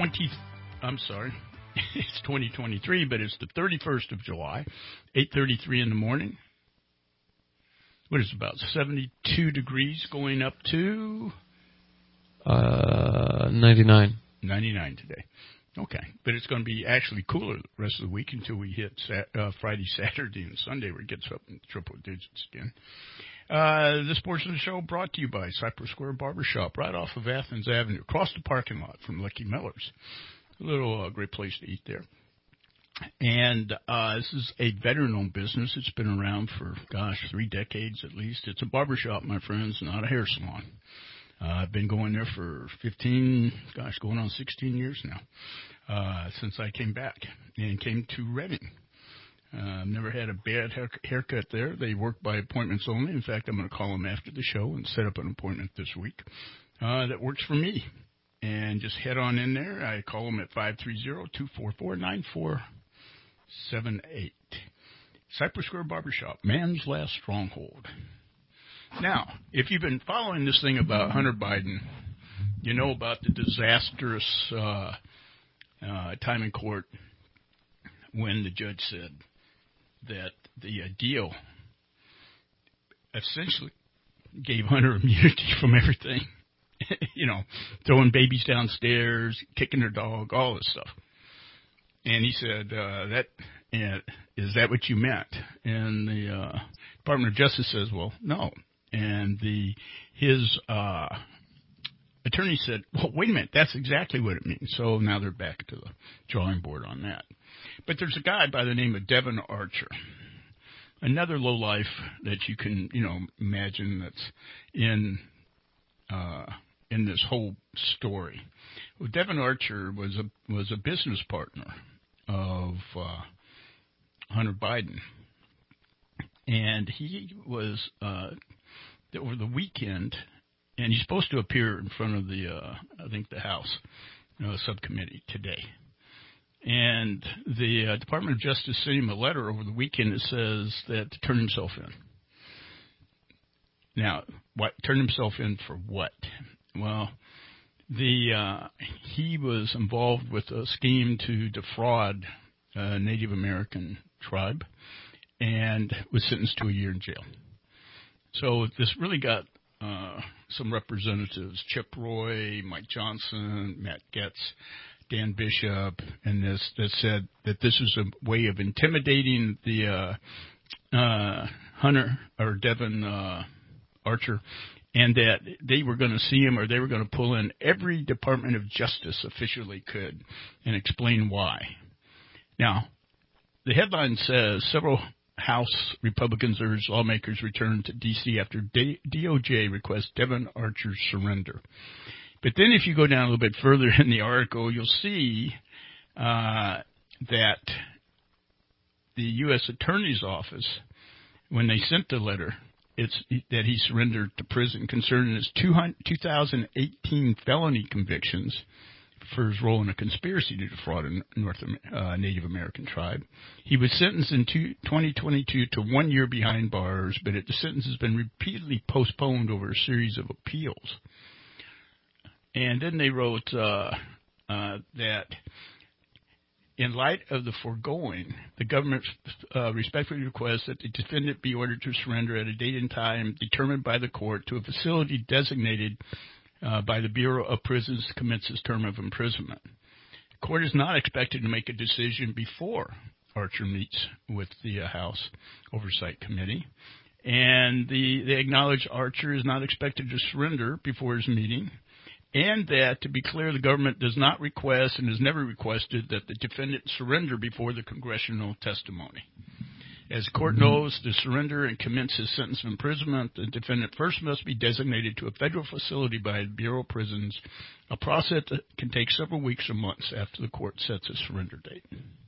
2023, but it's the 31st of July, 8:33 in the morning. What is it, about 72 degrees going up to $99. $99 today. Okay, but it's going to be actually cooler the rest of the week until we hit Friday, Saturday, and Sunday, where it gets up in triple digits again. This portion of the show brought to you by Cypress Square Barbershop, right off of Athens Avenue, across the parking lot from Lucky Miller's. A little great place to eat there. And this is a veteran-owned business. It's been around for, 3 decades at least. It's a barbershop, my friends, not a hair salon. I've been going there for going on 16 years now, since I came back and came to Reading. I've never had a bad haircut there. They work by appointments only. In fact, I'm going to call them after the show and set up an appointment this week. That works for me. And just head on in there. I call them at 530-244-9478. Cypress Square Barbershop, man's last stronghold. Now, if you've been following this thing about Hunter Biden, you know about the disastrous time in court when the judge said that the deal essentially gave Hunter immunity from everything. Throwing babies downstairs, kicking their dog, all this stuff. And he said, is that what you meant? And the Department of Justice says, well, no. And his attorney said, well, wait a minute, that's exactly what it means. So now they're back to the drawing board on that. But there's a guy by the name of Devon Archer, another lowlife that you can, imagine that's in this whole story. Well, Devon Archer was a business partner of Hunter Biden, and he was over the weekend, and he's supposed to appear in front of the House subcommittee today. And the Department of Justice sent him a letter over the weekend that says that to turn himself in. Now, turn himself in for what? Well, he was involved with a scheme to defraud a Native American tribe and was sentenced to a year in jail. So this really got some representatives, Chip Roy, Mike Johnson, Matt Getz, Dan Bishop, and that said that this was a way of intimidating the Hunter or Devon Archer, and that they were going to see him or they were going to pull in every Department of Justice official they could and explain why. Now, the headline says several House Republicans urge lawmakers return to D.C. after DOJ requests Devon Archer's surrender. But then if you go down a little bit further in the article, you'll see that the U.S. Attorney's Office, when they sent the letter, it's that he surrendered to prison concerning his 2018 felony convictions for his role in a conspiracy to defraud a Native American tribe. He was sentenced in 2022 to 1 year behind bars, but the sentence has been repeatedly postponed over a series of appeals. And then they wrote that in light of the foregoing, the government respectfully requests that the defendant be ordered to surrender at a date and time determined by the court to a facility designated by the Bureau of Prisons to commence his term of imprisonment. The court is not expected to make a decision before Archer meets with the House Oversight Committee. And they acknowledge Archer is not expected to surrender before his meeting. And that, to be clear, the government does not request and has never requested that the defendant surrender before the congressional testimony. As the court knows, to surrender and commence his sentence of imprisonment, the defendant first must be designated to a federal facility by the Bureau of Prisons, a process that can take several weeks or months after the court sets a surrender date.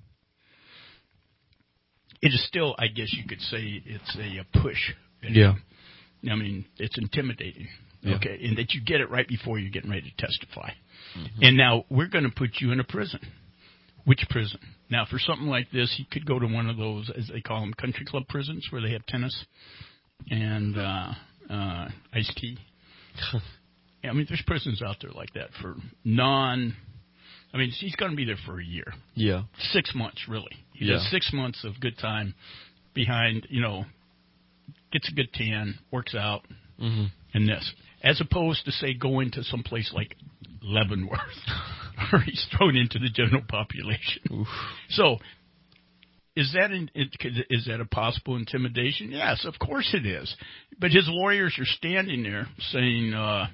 It is still, I guess you could say, it's a push. Yeah. I mean, it's intimidating. Yeah. Okay, and that you get it right before you're getting ready to testify. Mm-hmm. And now we're going to put you in a prison. Which prison? Now, for something like this, you could go to one of those, as they call them, country club prisons, where they have tennis and iced tea. I mean, there's prisons out there like that for I mean, he's going to be there for a year. Yeah. 6 months, really. He does 6 months of good time behind, gets a good tan, works out, and this. as opposed to, say, going to some place like Leavenworth, where he's thrown into the general population. Oof. So is that a possible intimidation? Yes, of course it is. But his lawyers are standing there saying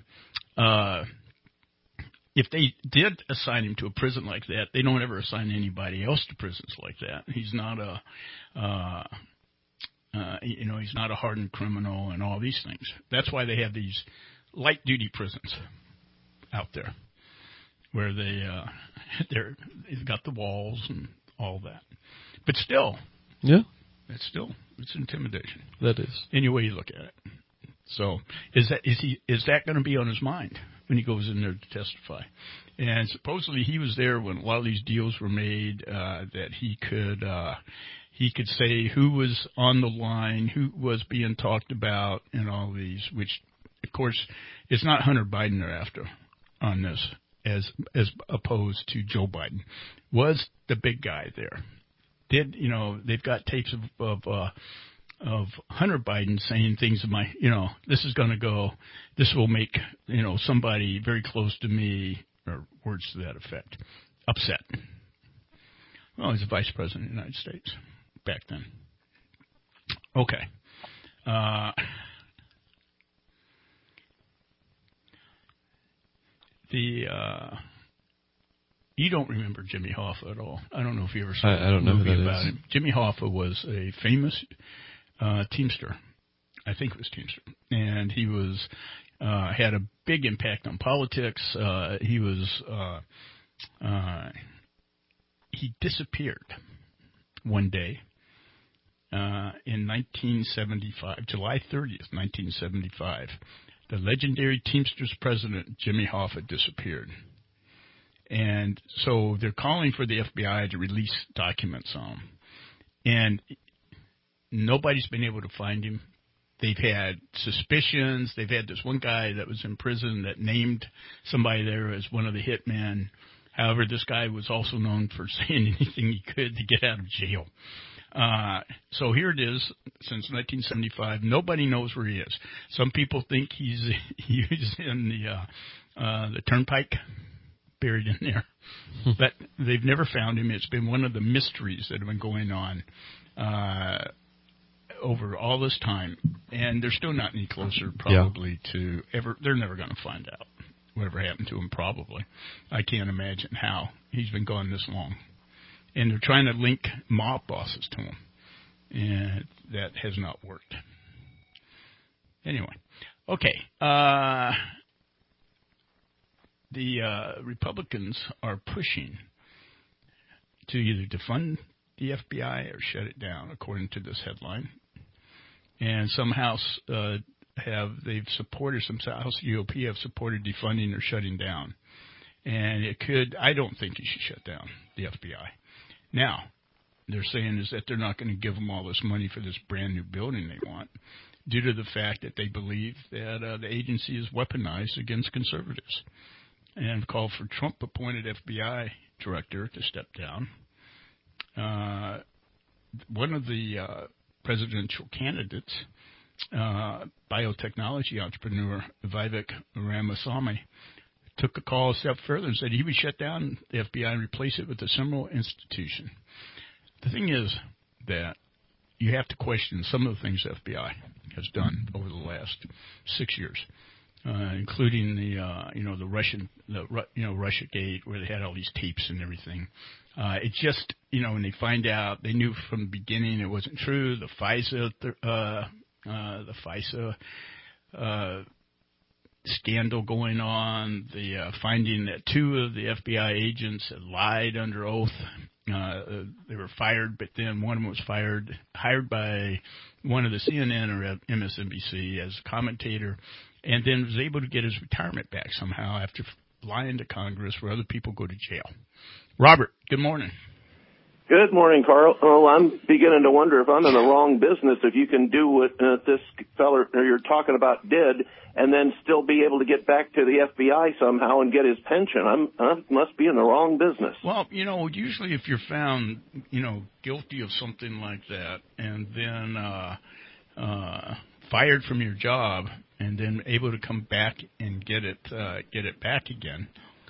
if they did assign him to a prison like that, they don't ever assign anybody else to prisons like that. He's not he's not a hardened criminal and all these things. That's why they have these light duty prisons out there, where they've got the walls and all that. But still, it's intimidation. That is, any way you look at it. So is that going to be on his mind when he goes in there to testify? And supposedly he was there when a lot of these deals were made, that he could say who was on the line, who was being talked about, and all these, which of course is not Hunter Biden they're after on this, as opposed to Joe Biden. Was the big guy there? They've got tapes of Hunter Biden saying things of this is going to go, this will make, somebody very close to me, or words to that effect, upset. Well, he's the vice president of the United States back then. Okay. You don't remember Jimmy Hoffa at all. I don't know if you ever saw a movie about him. Jimmy Hoffa was a famous Teamster. I think it was Teamster. And he was had a big impact on politics. He disappeared one day in 1975, July 30th, 1975. The legendary Teamsters president, Jimmy Hoffa, disappeared. And so they're calling for the FBI to release documents on him. And nobody's been able to find him. They've had suspicions. They've had this one guy that was in prison that named somebody there as one of the hitmen. However, this guy was also known for saying anything he could to get out of jail. So here it is, since 1975. Nobody knows where he is. Some people think he's in the Turnpike, buried in there. But they've never found him. It's been one of the mysteries that have been going on over all this time. And they're still not any closer, probably, to ever. They're never going to find out whatever happened to him, probably. I can't imagine how. He's been gone this long. And they're trying to link mob bosses to him. And that has not worked. Anyway. Okay. The Republicans are pushing to either defund the FBI or shut it down, according to this headline. And some House some House GOP have supported defunding or shutting down. And I don't think you should shut down the FBI. Now, they're saying is that they're not going to give them all this money for this brand new building they want, due to the fact that they believe that the agency is weaponized against conservatives, and called for Trump-appointed FBI director to step down. One of the presidential candidates, biotechnology entrepreneur Vivek Ramaswamy, took a call a step further and said he would shut down the FBI and replace it with a similar institution. The thing is that you have to question some of the things the FBI has done over the last 6 years, including the Russiagate, where they had all these tapes and everything. It just, when they find out, they knew from the beginning it wasn't true. The FISA scandal going on, the finding that two of the FBI agents had lied under oath. They were fired, but then one of them was hired by one of the CNN or MSNBC as a commentator, and then was able to get his retirement back somehow after lying to Congress where other people go to jail. Robert, good morning. Good morning, Carl. Oh, I'm beginning to wonder if I'm in the wrong business, if you can do what this feller you're talking about did and then still be able to get back to the FBI somehow and get his pension. I must be in the wrong business. Well, usually if you're found, guilty of something like that and then fired from your job, and then able to come back and get it back again.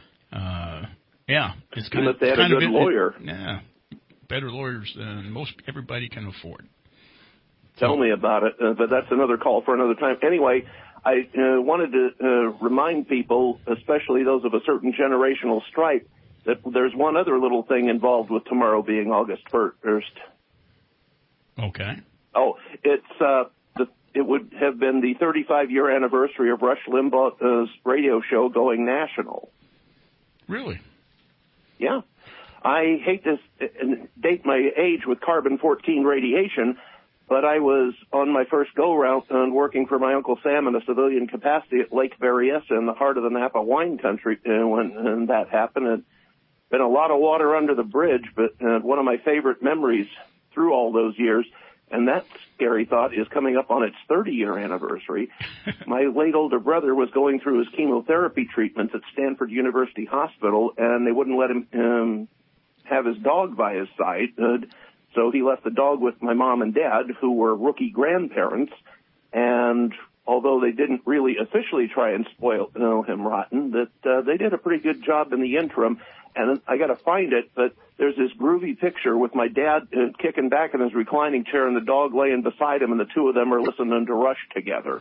It's kind of they had a good lawyer. Better lawyers than everybody can afford. Tell me about it, but that's another call for another time. Anyway, I wanted to remind people, especially those of a certain generational stripe, that there's one other little thing involved with tomorrow being August 1st. Okay. Oh, it would have been the 35-year anniversary of Rush Limbaugh's radio show going national. Really? Yeah. I hate to date my age with carbon-14 radiation, but I was on my first go-round and working for my Uncle Sam in a civilian capacity at Lake Berryessa in the heart of the Napa wine country when that happened. It been a lot of water under the bridge, but one of my favorite memories through all those years, and that scary thought is coming up on its 30-year anniversary. My late older brother was going through his chemotherapy treatments at Stanford University Hospital, and they wouldn't let him have his dog by his side. So he left the dog with my mom and dad, who were rookie grandparents, and although they didn't really officially try and spoil him rotten, that they did a pretty good job in the interim. And I got to find it, but there's this groovy picture with my dad kicking back in his reclining chair and the dog laying beside him, and the two of them are listening to Rush together.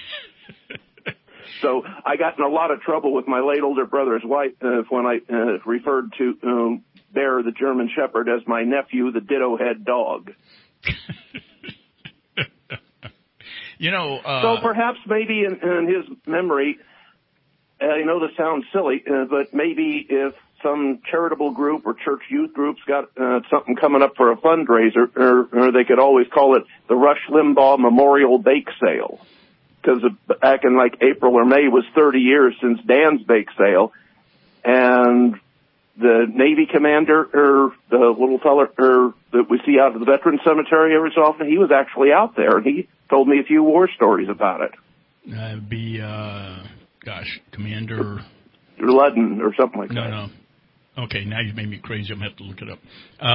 So I got in a lot of trouble with my late older brother's wife when I referred to Bear, the German Shepherd, as my nephew, the ditto-head dog. So perhaps maybe in his memory, I know this sounds silly, but maybe if some charitable group or church youth groups got something coming up for a fundraiser, or they could always call it the Rush Limbaugh Memorial Bake Sale, because back in like April or May was 30 years since Dan's bake sale, and the Navy commander, or the little feller that we see out of the Veterans Cemetery every so often, he was actually out there, and he told me a few war stories about it. That'd be, Commander Ludden or something like that. No. Okay, now you've made me crazy. I'm going to have to look it up.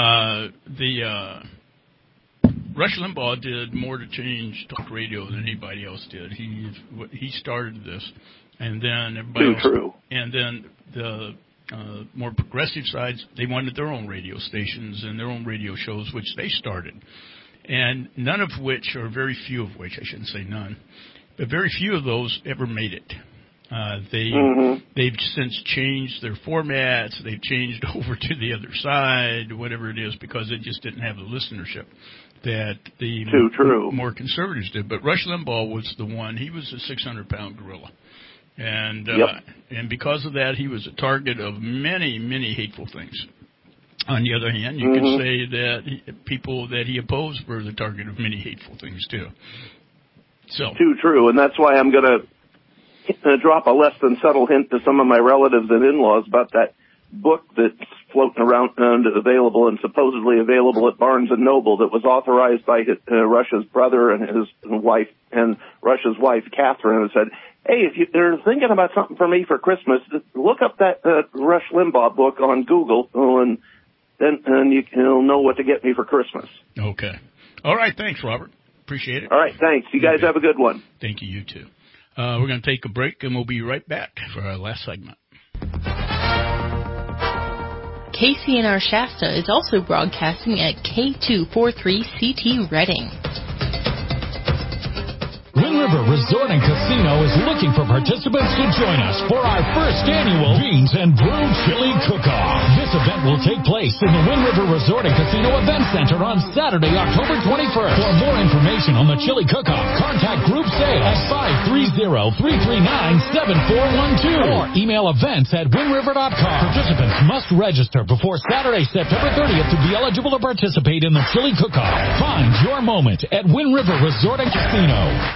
Rush Limbaugh did more to change talk radio than anybody else did. He started this, and then everybody else. True. And then the more progressive sides, they wanted their own radio stations and their own radio shows, which they started, and none of which, or very few of which, I shouldn't say none, but very few of those ever made it. They've since changed their formats. They've changed over to the other side, whatever it is, because it just didn't have the listenership that the more conservatives did. But Rush Limbaugh was the one. He was a 600-pound gorilla. And and because of that, he was a target of many, many hateful things. On the other hand, you could say that people that he opposed were the target of many hateful things, too. So too true, and that's why I'm going to drop a less than subtle hint to some of my relatives and in-laws about that book that's floating around and available and supposedly available at Barnes & Noble that was authorized by Rush's brother and his wife, and Rush's wife, Catherine, and said, hey, if you're thinking about something for me for Christmas, look up that Rush Limbaugh book on Google, and then you'll know what to get me for Christmas. Okay. All right. Thanks, Robert. Appreciate it. All right. Thanks. You guys have a good one. Thank you. You too. We're going to take a break, and we'll be right back for our last segment. KCNR Shasta is also broadcasting at K243CT Reading. Wind River Resort and Casino is looking for participants to join us for our first annual Beans and Brew Chili Cook-Off. This event will take place in the Wind River Resort and Casino Event Center on Saturday, October 21st. For more information on the Chili Cook-Off, contact Group Sales at 530-339-7412 or email events@windriver.com. Participants must register before Saturday, September 30th to be eligible to participate in the Chili Cook-Off. Find your moment at Wind River Resort and Casino.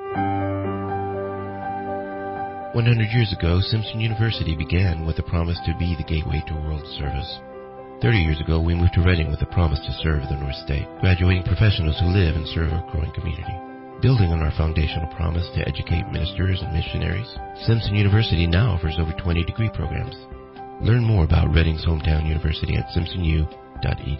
100 years ago, Simpson University began with a promise to be the gateway to world service. 30 years ago, we moved to Reading with a promise to serve the North State, graduating professionals who live and serve our growing community. Building on our foundational promise to educate ministers and missionaries, Simpson University now offers over 20 degree programs. Learn more about Reading's hometown university at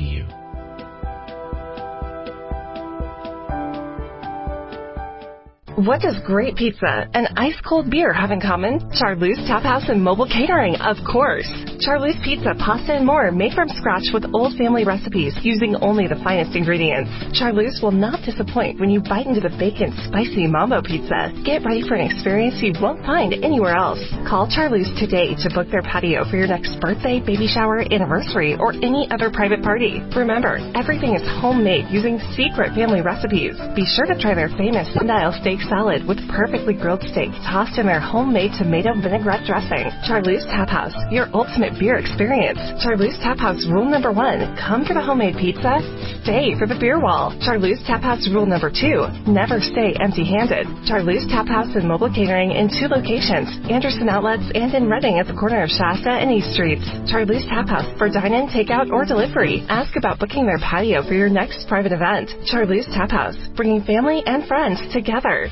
simpsonu.edu. What does great pizza and ice-cold beer have in common? Charleuse Tap House and Mobile Catering, of course. Charleuse Pizza, pasta, and more made from scratch with old family recipes using only the finest ingredients. Charleuse will not disappoint when you bite into the bacon spicy mambo pizza. Get ready for an experience you won't find anywhere else. Call Charleuse today to book their patio for your next birthday, baby shower, anniversary, or any other private party. Remember, everything is homemade using secret family recipes. Be sure to try their famous sundial steak salad with perfectly grilled steak tossed in their homemade tomato vinaigrette dressing. Charleuse Tap House, your ultimate beer experience. Charleuse Tap House rule number 1, come for the homemade pizza, stay for the beer wall. Charleuse Tap House rule number 2, never stay empty-handed. Charleuse Tap House and Mobile Catering in 2 locations, Anderson Outlets and in Reading at the corner of Shasta and East Streets. Charleuse Tap House for dine-in, takeout, or delivery. Ask about booking their patio for your next private event. Charleuse Tap House, bringing family and friends together.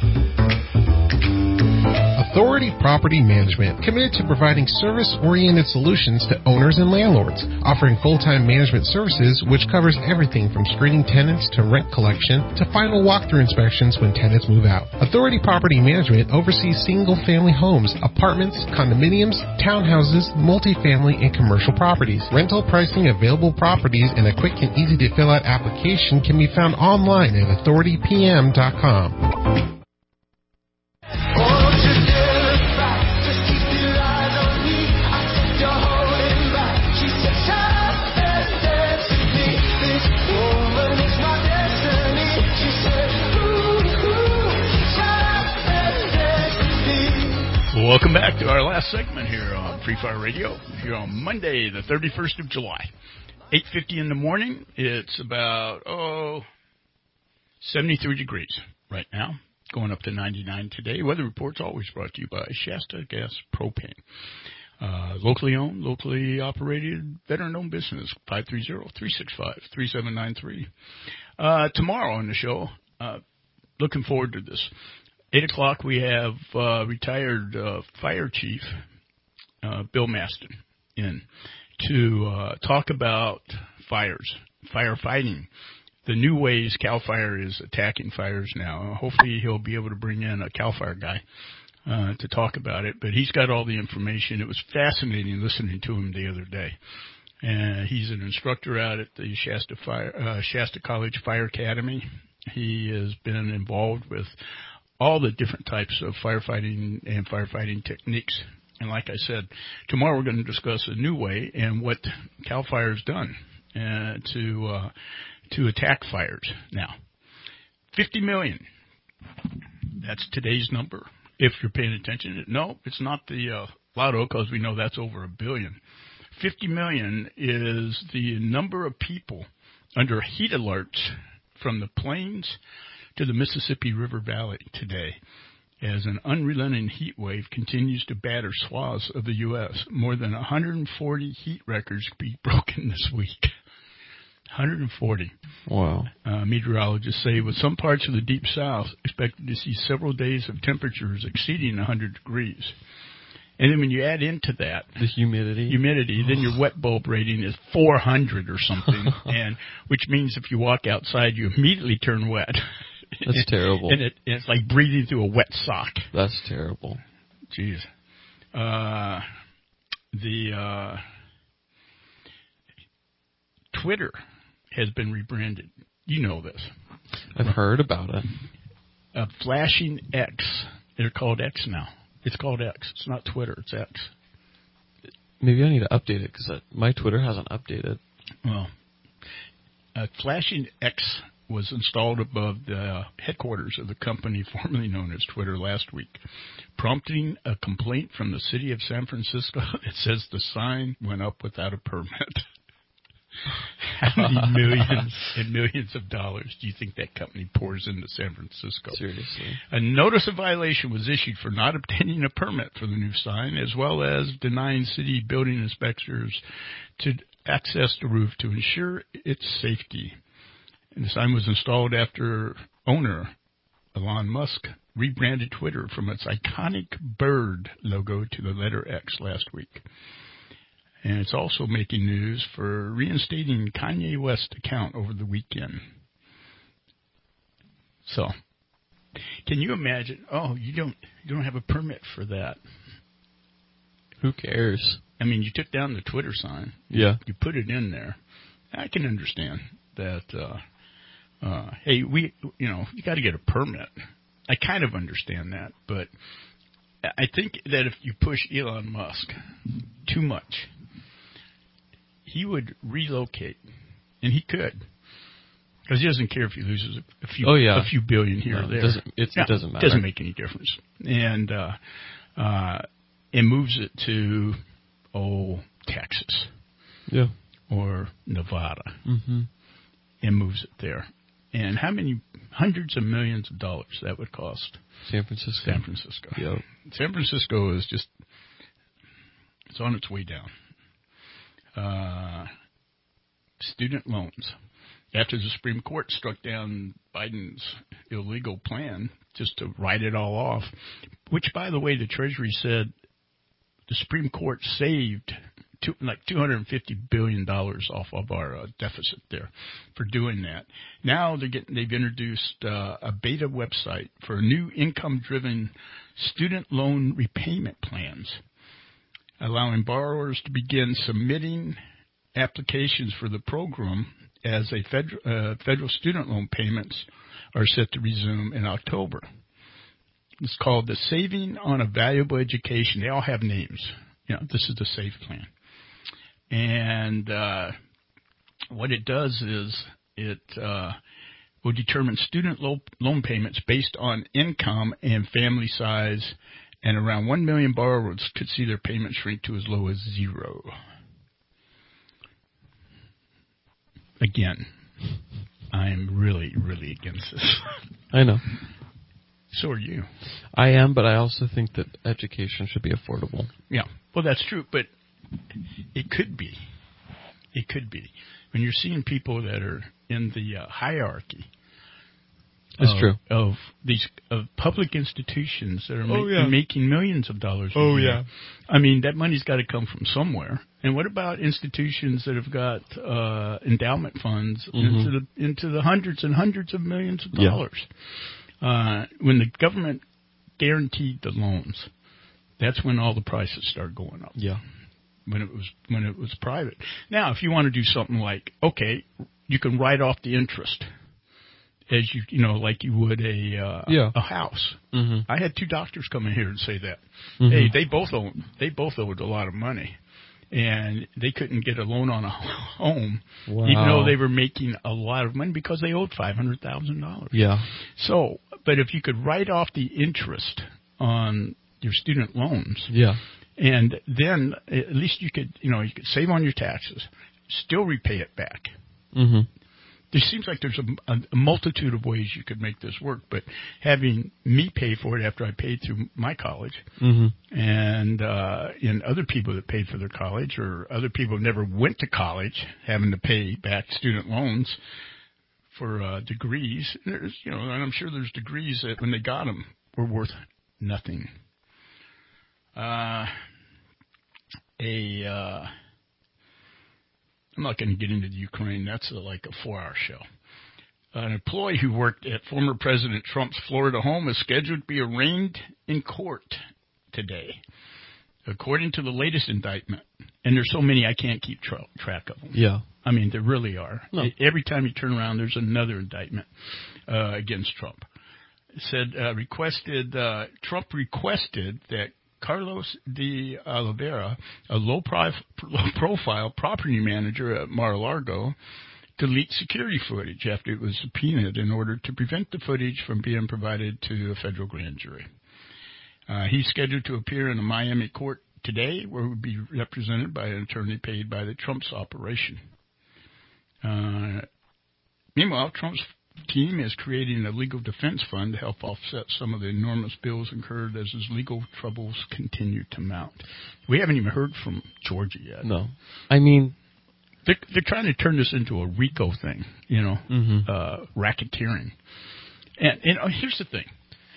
Authority Property Management, committed to providing service-oriented solutions to owners and landlords, offering full-time management services which covers everything from screening tenants to rent collection to final walkthrough inspections when tenants move out. Authority Property Management oversees single-family homes, apartments, condominiums, townhouses, multifamily, and commercial properties. Rental pricing, available properties, and a quick and easy-to-fill-out application can be found online at authoritypm.com. Welcome back to our last segment here on Free Fire Radio. Here on Monday, the 31st of July, 8:50 in the morning. It's about 73 degrees right now, going up to 99 today. Weather report's always brought to you by Shasta Gas Propane. Locally owned, locally operated, veteran-owned business. 530-365-3793. Tomorrow on the show, looking forward to this. 8 o'clock, we have retired fire chief Bill Maston in to talk about fires, firefighting, the new ways CAL FIRE is attacking fires now. Hopefully he'll be able to bring in a CAL FIRE guy to talk about it, but he's got all the information. It was fascinating listening to him the other day. And he's an instructor out at the Shasta College Fire Academy. He has been involved with all the different types of firefighting and firefighting techniques. And like I said, tomorrow we're going to discuss a new way and what CAL FIRE has done to attack fires. Now, 50 million. That's today's number. If you're paying attention, no, it's not the lotto, because we know that's over $1 billion. 50 million is the number of people under heat alerts from the plains to the Mississippi River Valley today, as an unrelenting heat wave continues to batter swaths of the U.S. More than 140 heat records be broken this week. 140. Wow. Meteorologists say with some parts of the Deep South expected to see several days of temperatures exceeding 100 degrees. And then when you add into that the humidity, then your wet bulb rating is 400 or something, and which means if you walk outside, you immediately turn wet. That's terrible. And it's like breathing through a wet sock. That's terrible. Jeez. Twitter has been rebranded. You know this. I've heard about it. Flashing X. They're called X now. It's called X. It's not Twitter. It's X. Maybe I need to update it because my Twitter hasn't updated. Well, Flashing X was installed above the headquarters of the company formerly known as Twitter last week, prompting a complaint from the city of San Francisco that says the sign went up without a permit. How many millions and millions of dollars do you think that company pours into San Francisco? Seriously. A notice of violation was issued for not obtaining a permit for the new sign, as well as denying city building inspectors to access the roof to ensure its safety. And the sign was installed after owner Elon Musk rebranded Twitter from its iconic bird logo to the letter X last week. And it's also making news for reinstating Kanye West's account over the weekend. So, Can you imagine? Oh, you don't have a permit for that. Who cares? I mean, you took down the Twitter sign. Yeah. You put it in there. I can understand that. Hey, you got to get a permit. I kind of understand that, but I think that if you push Elon Musk too much, he would relocate, and he could, because he doesn't care if he loses a few billion here or there. It doesn't matter. It doesn't make any difference, and moves it to Texas, or Nevada, and moves it there. And how many hundreds of millions of dollars that would cost? San Francisco. Yep. San Francisco is it's on its way down. Student loans. After the Supreme Court struck down Biden's illegal plan just to write it all off, which, by the way, the Treasury said the Supreme Court saved $250 billion off of our deficit there for doing that. Now they've introduced a beta website for new income-driven student loan repayment plans, allowing borrowers to begin submitting applications for the program as federal student loan payments are set to resume in October. It's called the Saving on a Valuable Education. They all have names. This is the SAFE plan. And what it does is it will determine student loan payments based on income and family size, and around 1 million borrowers could see their payments shrink to as low as $0. Again, I'm really, really against this. I know. So are you. I am, but I also think that education should be affordable. Yeah, well, that's true, but it could be. It could be. When you're seeing people that are in the hierarchy of these public institutions that are making millions of dollars a year. I mean, that money's got to come from somewhere. And what about institutions that have got endowment funds into the hundreds and hundreds of millions of dollars? When the government guaranteed the loans, that's when all the prices started going up. Yeah. When it was private. Now, if you want to do something like, you can write off the interest as like you would a house. Mm-hmm. I had 2 doctors come in here and say that. Mm-hmm. Hey, they both owed a lot of money, and they couldn't get a loan on a home, even though they were making a lot of money because they owed $500,000. Yeah. So, but if you could write off the interest on your student loans, and then at least you could save on your taxes, still repay it back. Mm-hmm. There seems like there's a multitude of ways you could make this work, but having me pay for it after I paid through my college, and other people that paid for their college, or other people who never went to college having to pay back student loans for degrees. There's, and I'm sure there's degrees that when they got them were worth nothing. I'm not going to get into the Ukraine. That's like a 4-hour show. An employee who worked at former President Trump's Florida home is scheduled to be arraigned in court today, according to the latest indictment. And there's so many I can't keep track of them. Yeah. I mean, there really are. No. Every time you turn around, there's another indictment against Trump. It said Trump requested that Carlos de Oliveira, a low-profile property manager at Mar-a-Lago, delete security footage after it was subpoenaed in order to prevent the footage from being provided to a federal grand jury. He's scheduled to appear in a Miami court today, where he will be represented by an attorney paid by the Trump's operation. Meanwhile, Trump's team is creating a legal defense fund to help offset some of the enormous bills incurred as his legal troubles continue to mount. We haven't even heard from Georgia yet. No. I mean, they're trying to turn this into a RICO thing, racketeering. And here's the thing: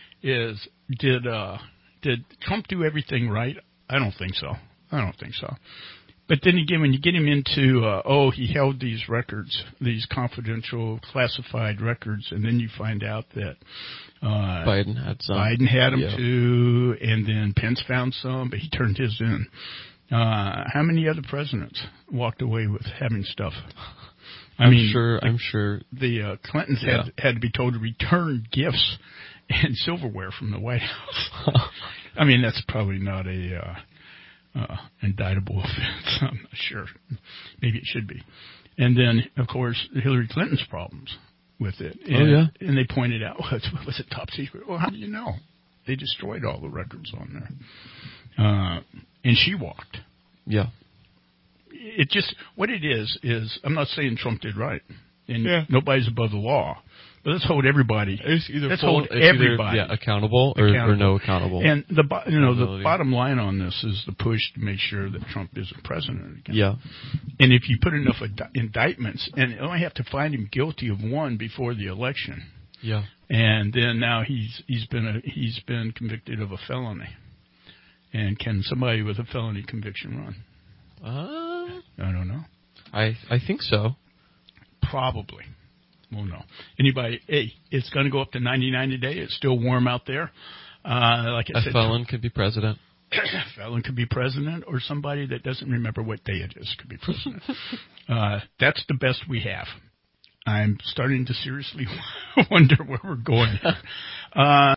did Trump do everything right? I don't think so. But then again, when you get him into, he held these records, these confidential, classified records, and then you find out that Biden had some. Biden had them too, and then Pence found some, but he turned his in. How many other presidents walked away with having stuff? I'm sure. The Clintons had to be told to return gifts and silverware from the White House. I mean, that's probably not a indictable offense. I'm not sure. Maybe it should be. And then, of course, Hillary Clinton's problems with it. And, and they pointed out, was it top secret? Well, how do you know? They destroyed all the records on there. And she walked. Yeah. It just, what it is, I'm not saying Trump did right. And nobody's above the law. But let's hold everybody. Let's hold everybody accountable or no accountable. And the bottom line on this is the push to make sure that Trump isn't president again. Yeah. And if you put enough indictments, and you only have to find him guilty of one before the election. Yeah. And then now he's been convicted of a felony. And can somebody with a felony conviction run? I don't know. I think so. Probably. Well, no. Anybody? Hey, it's going to go up to 99 today. It's still warm out there. Like I said, a felon could be president. A felon could be president, or somebody that doesn't remember what day it is could be president. That's the best we have. I'm starting to seriously wonder where we're going.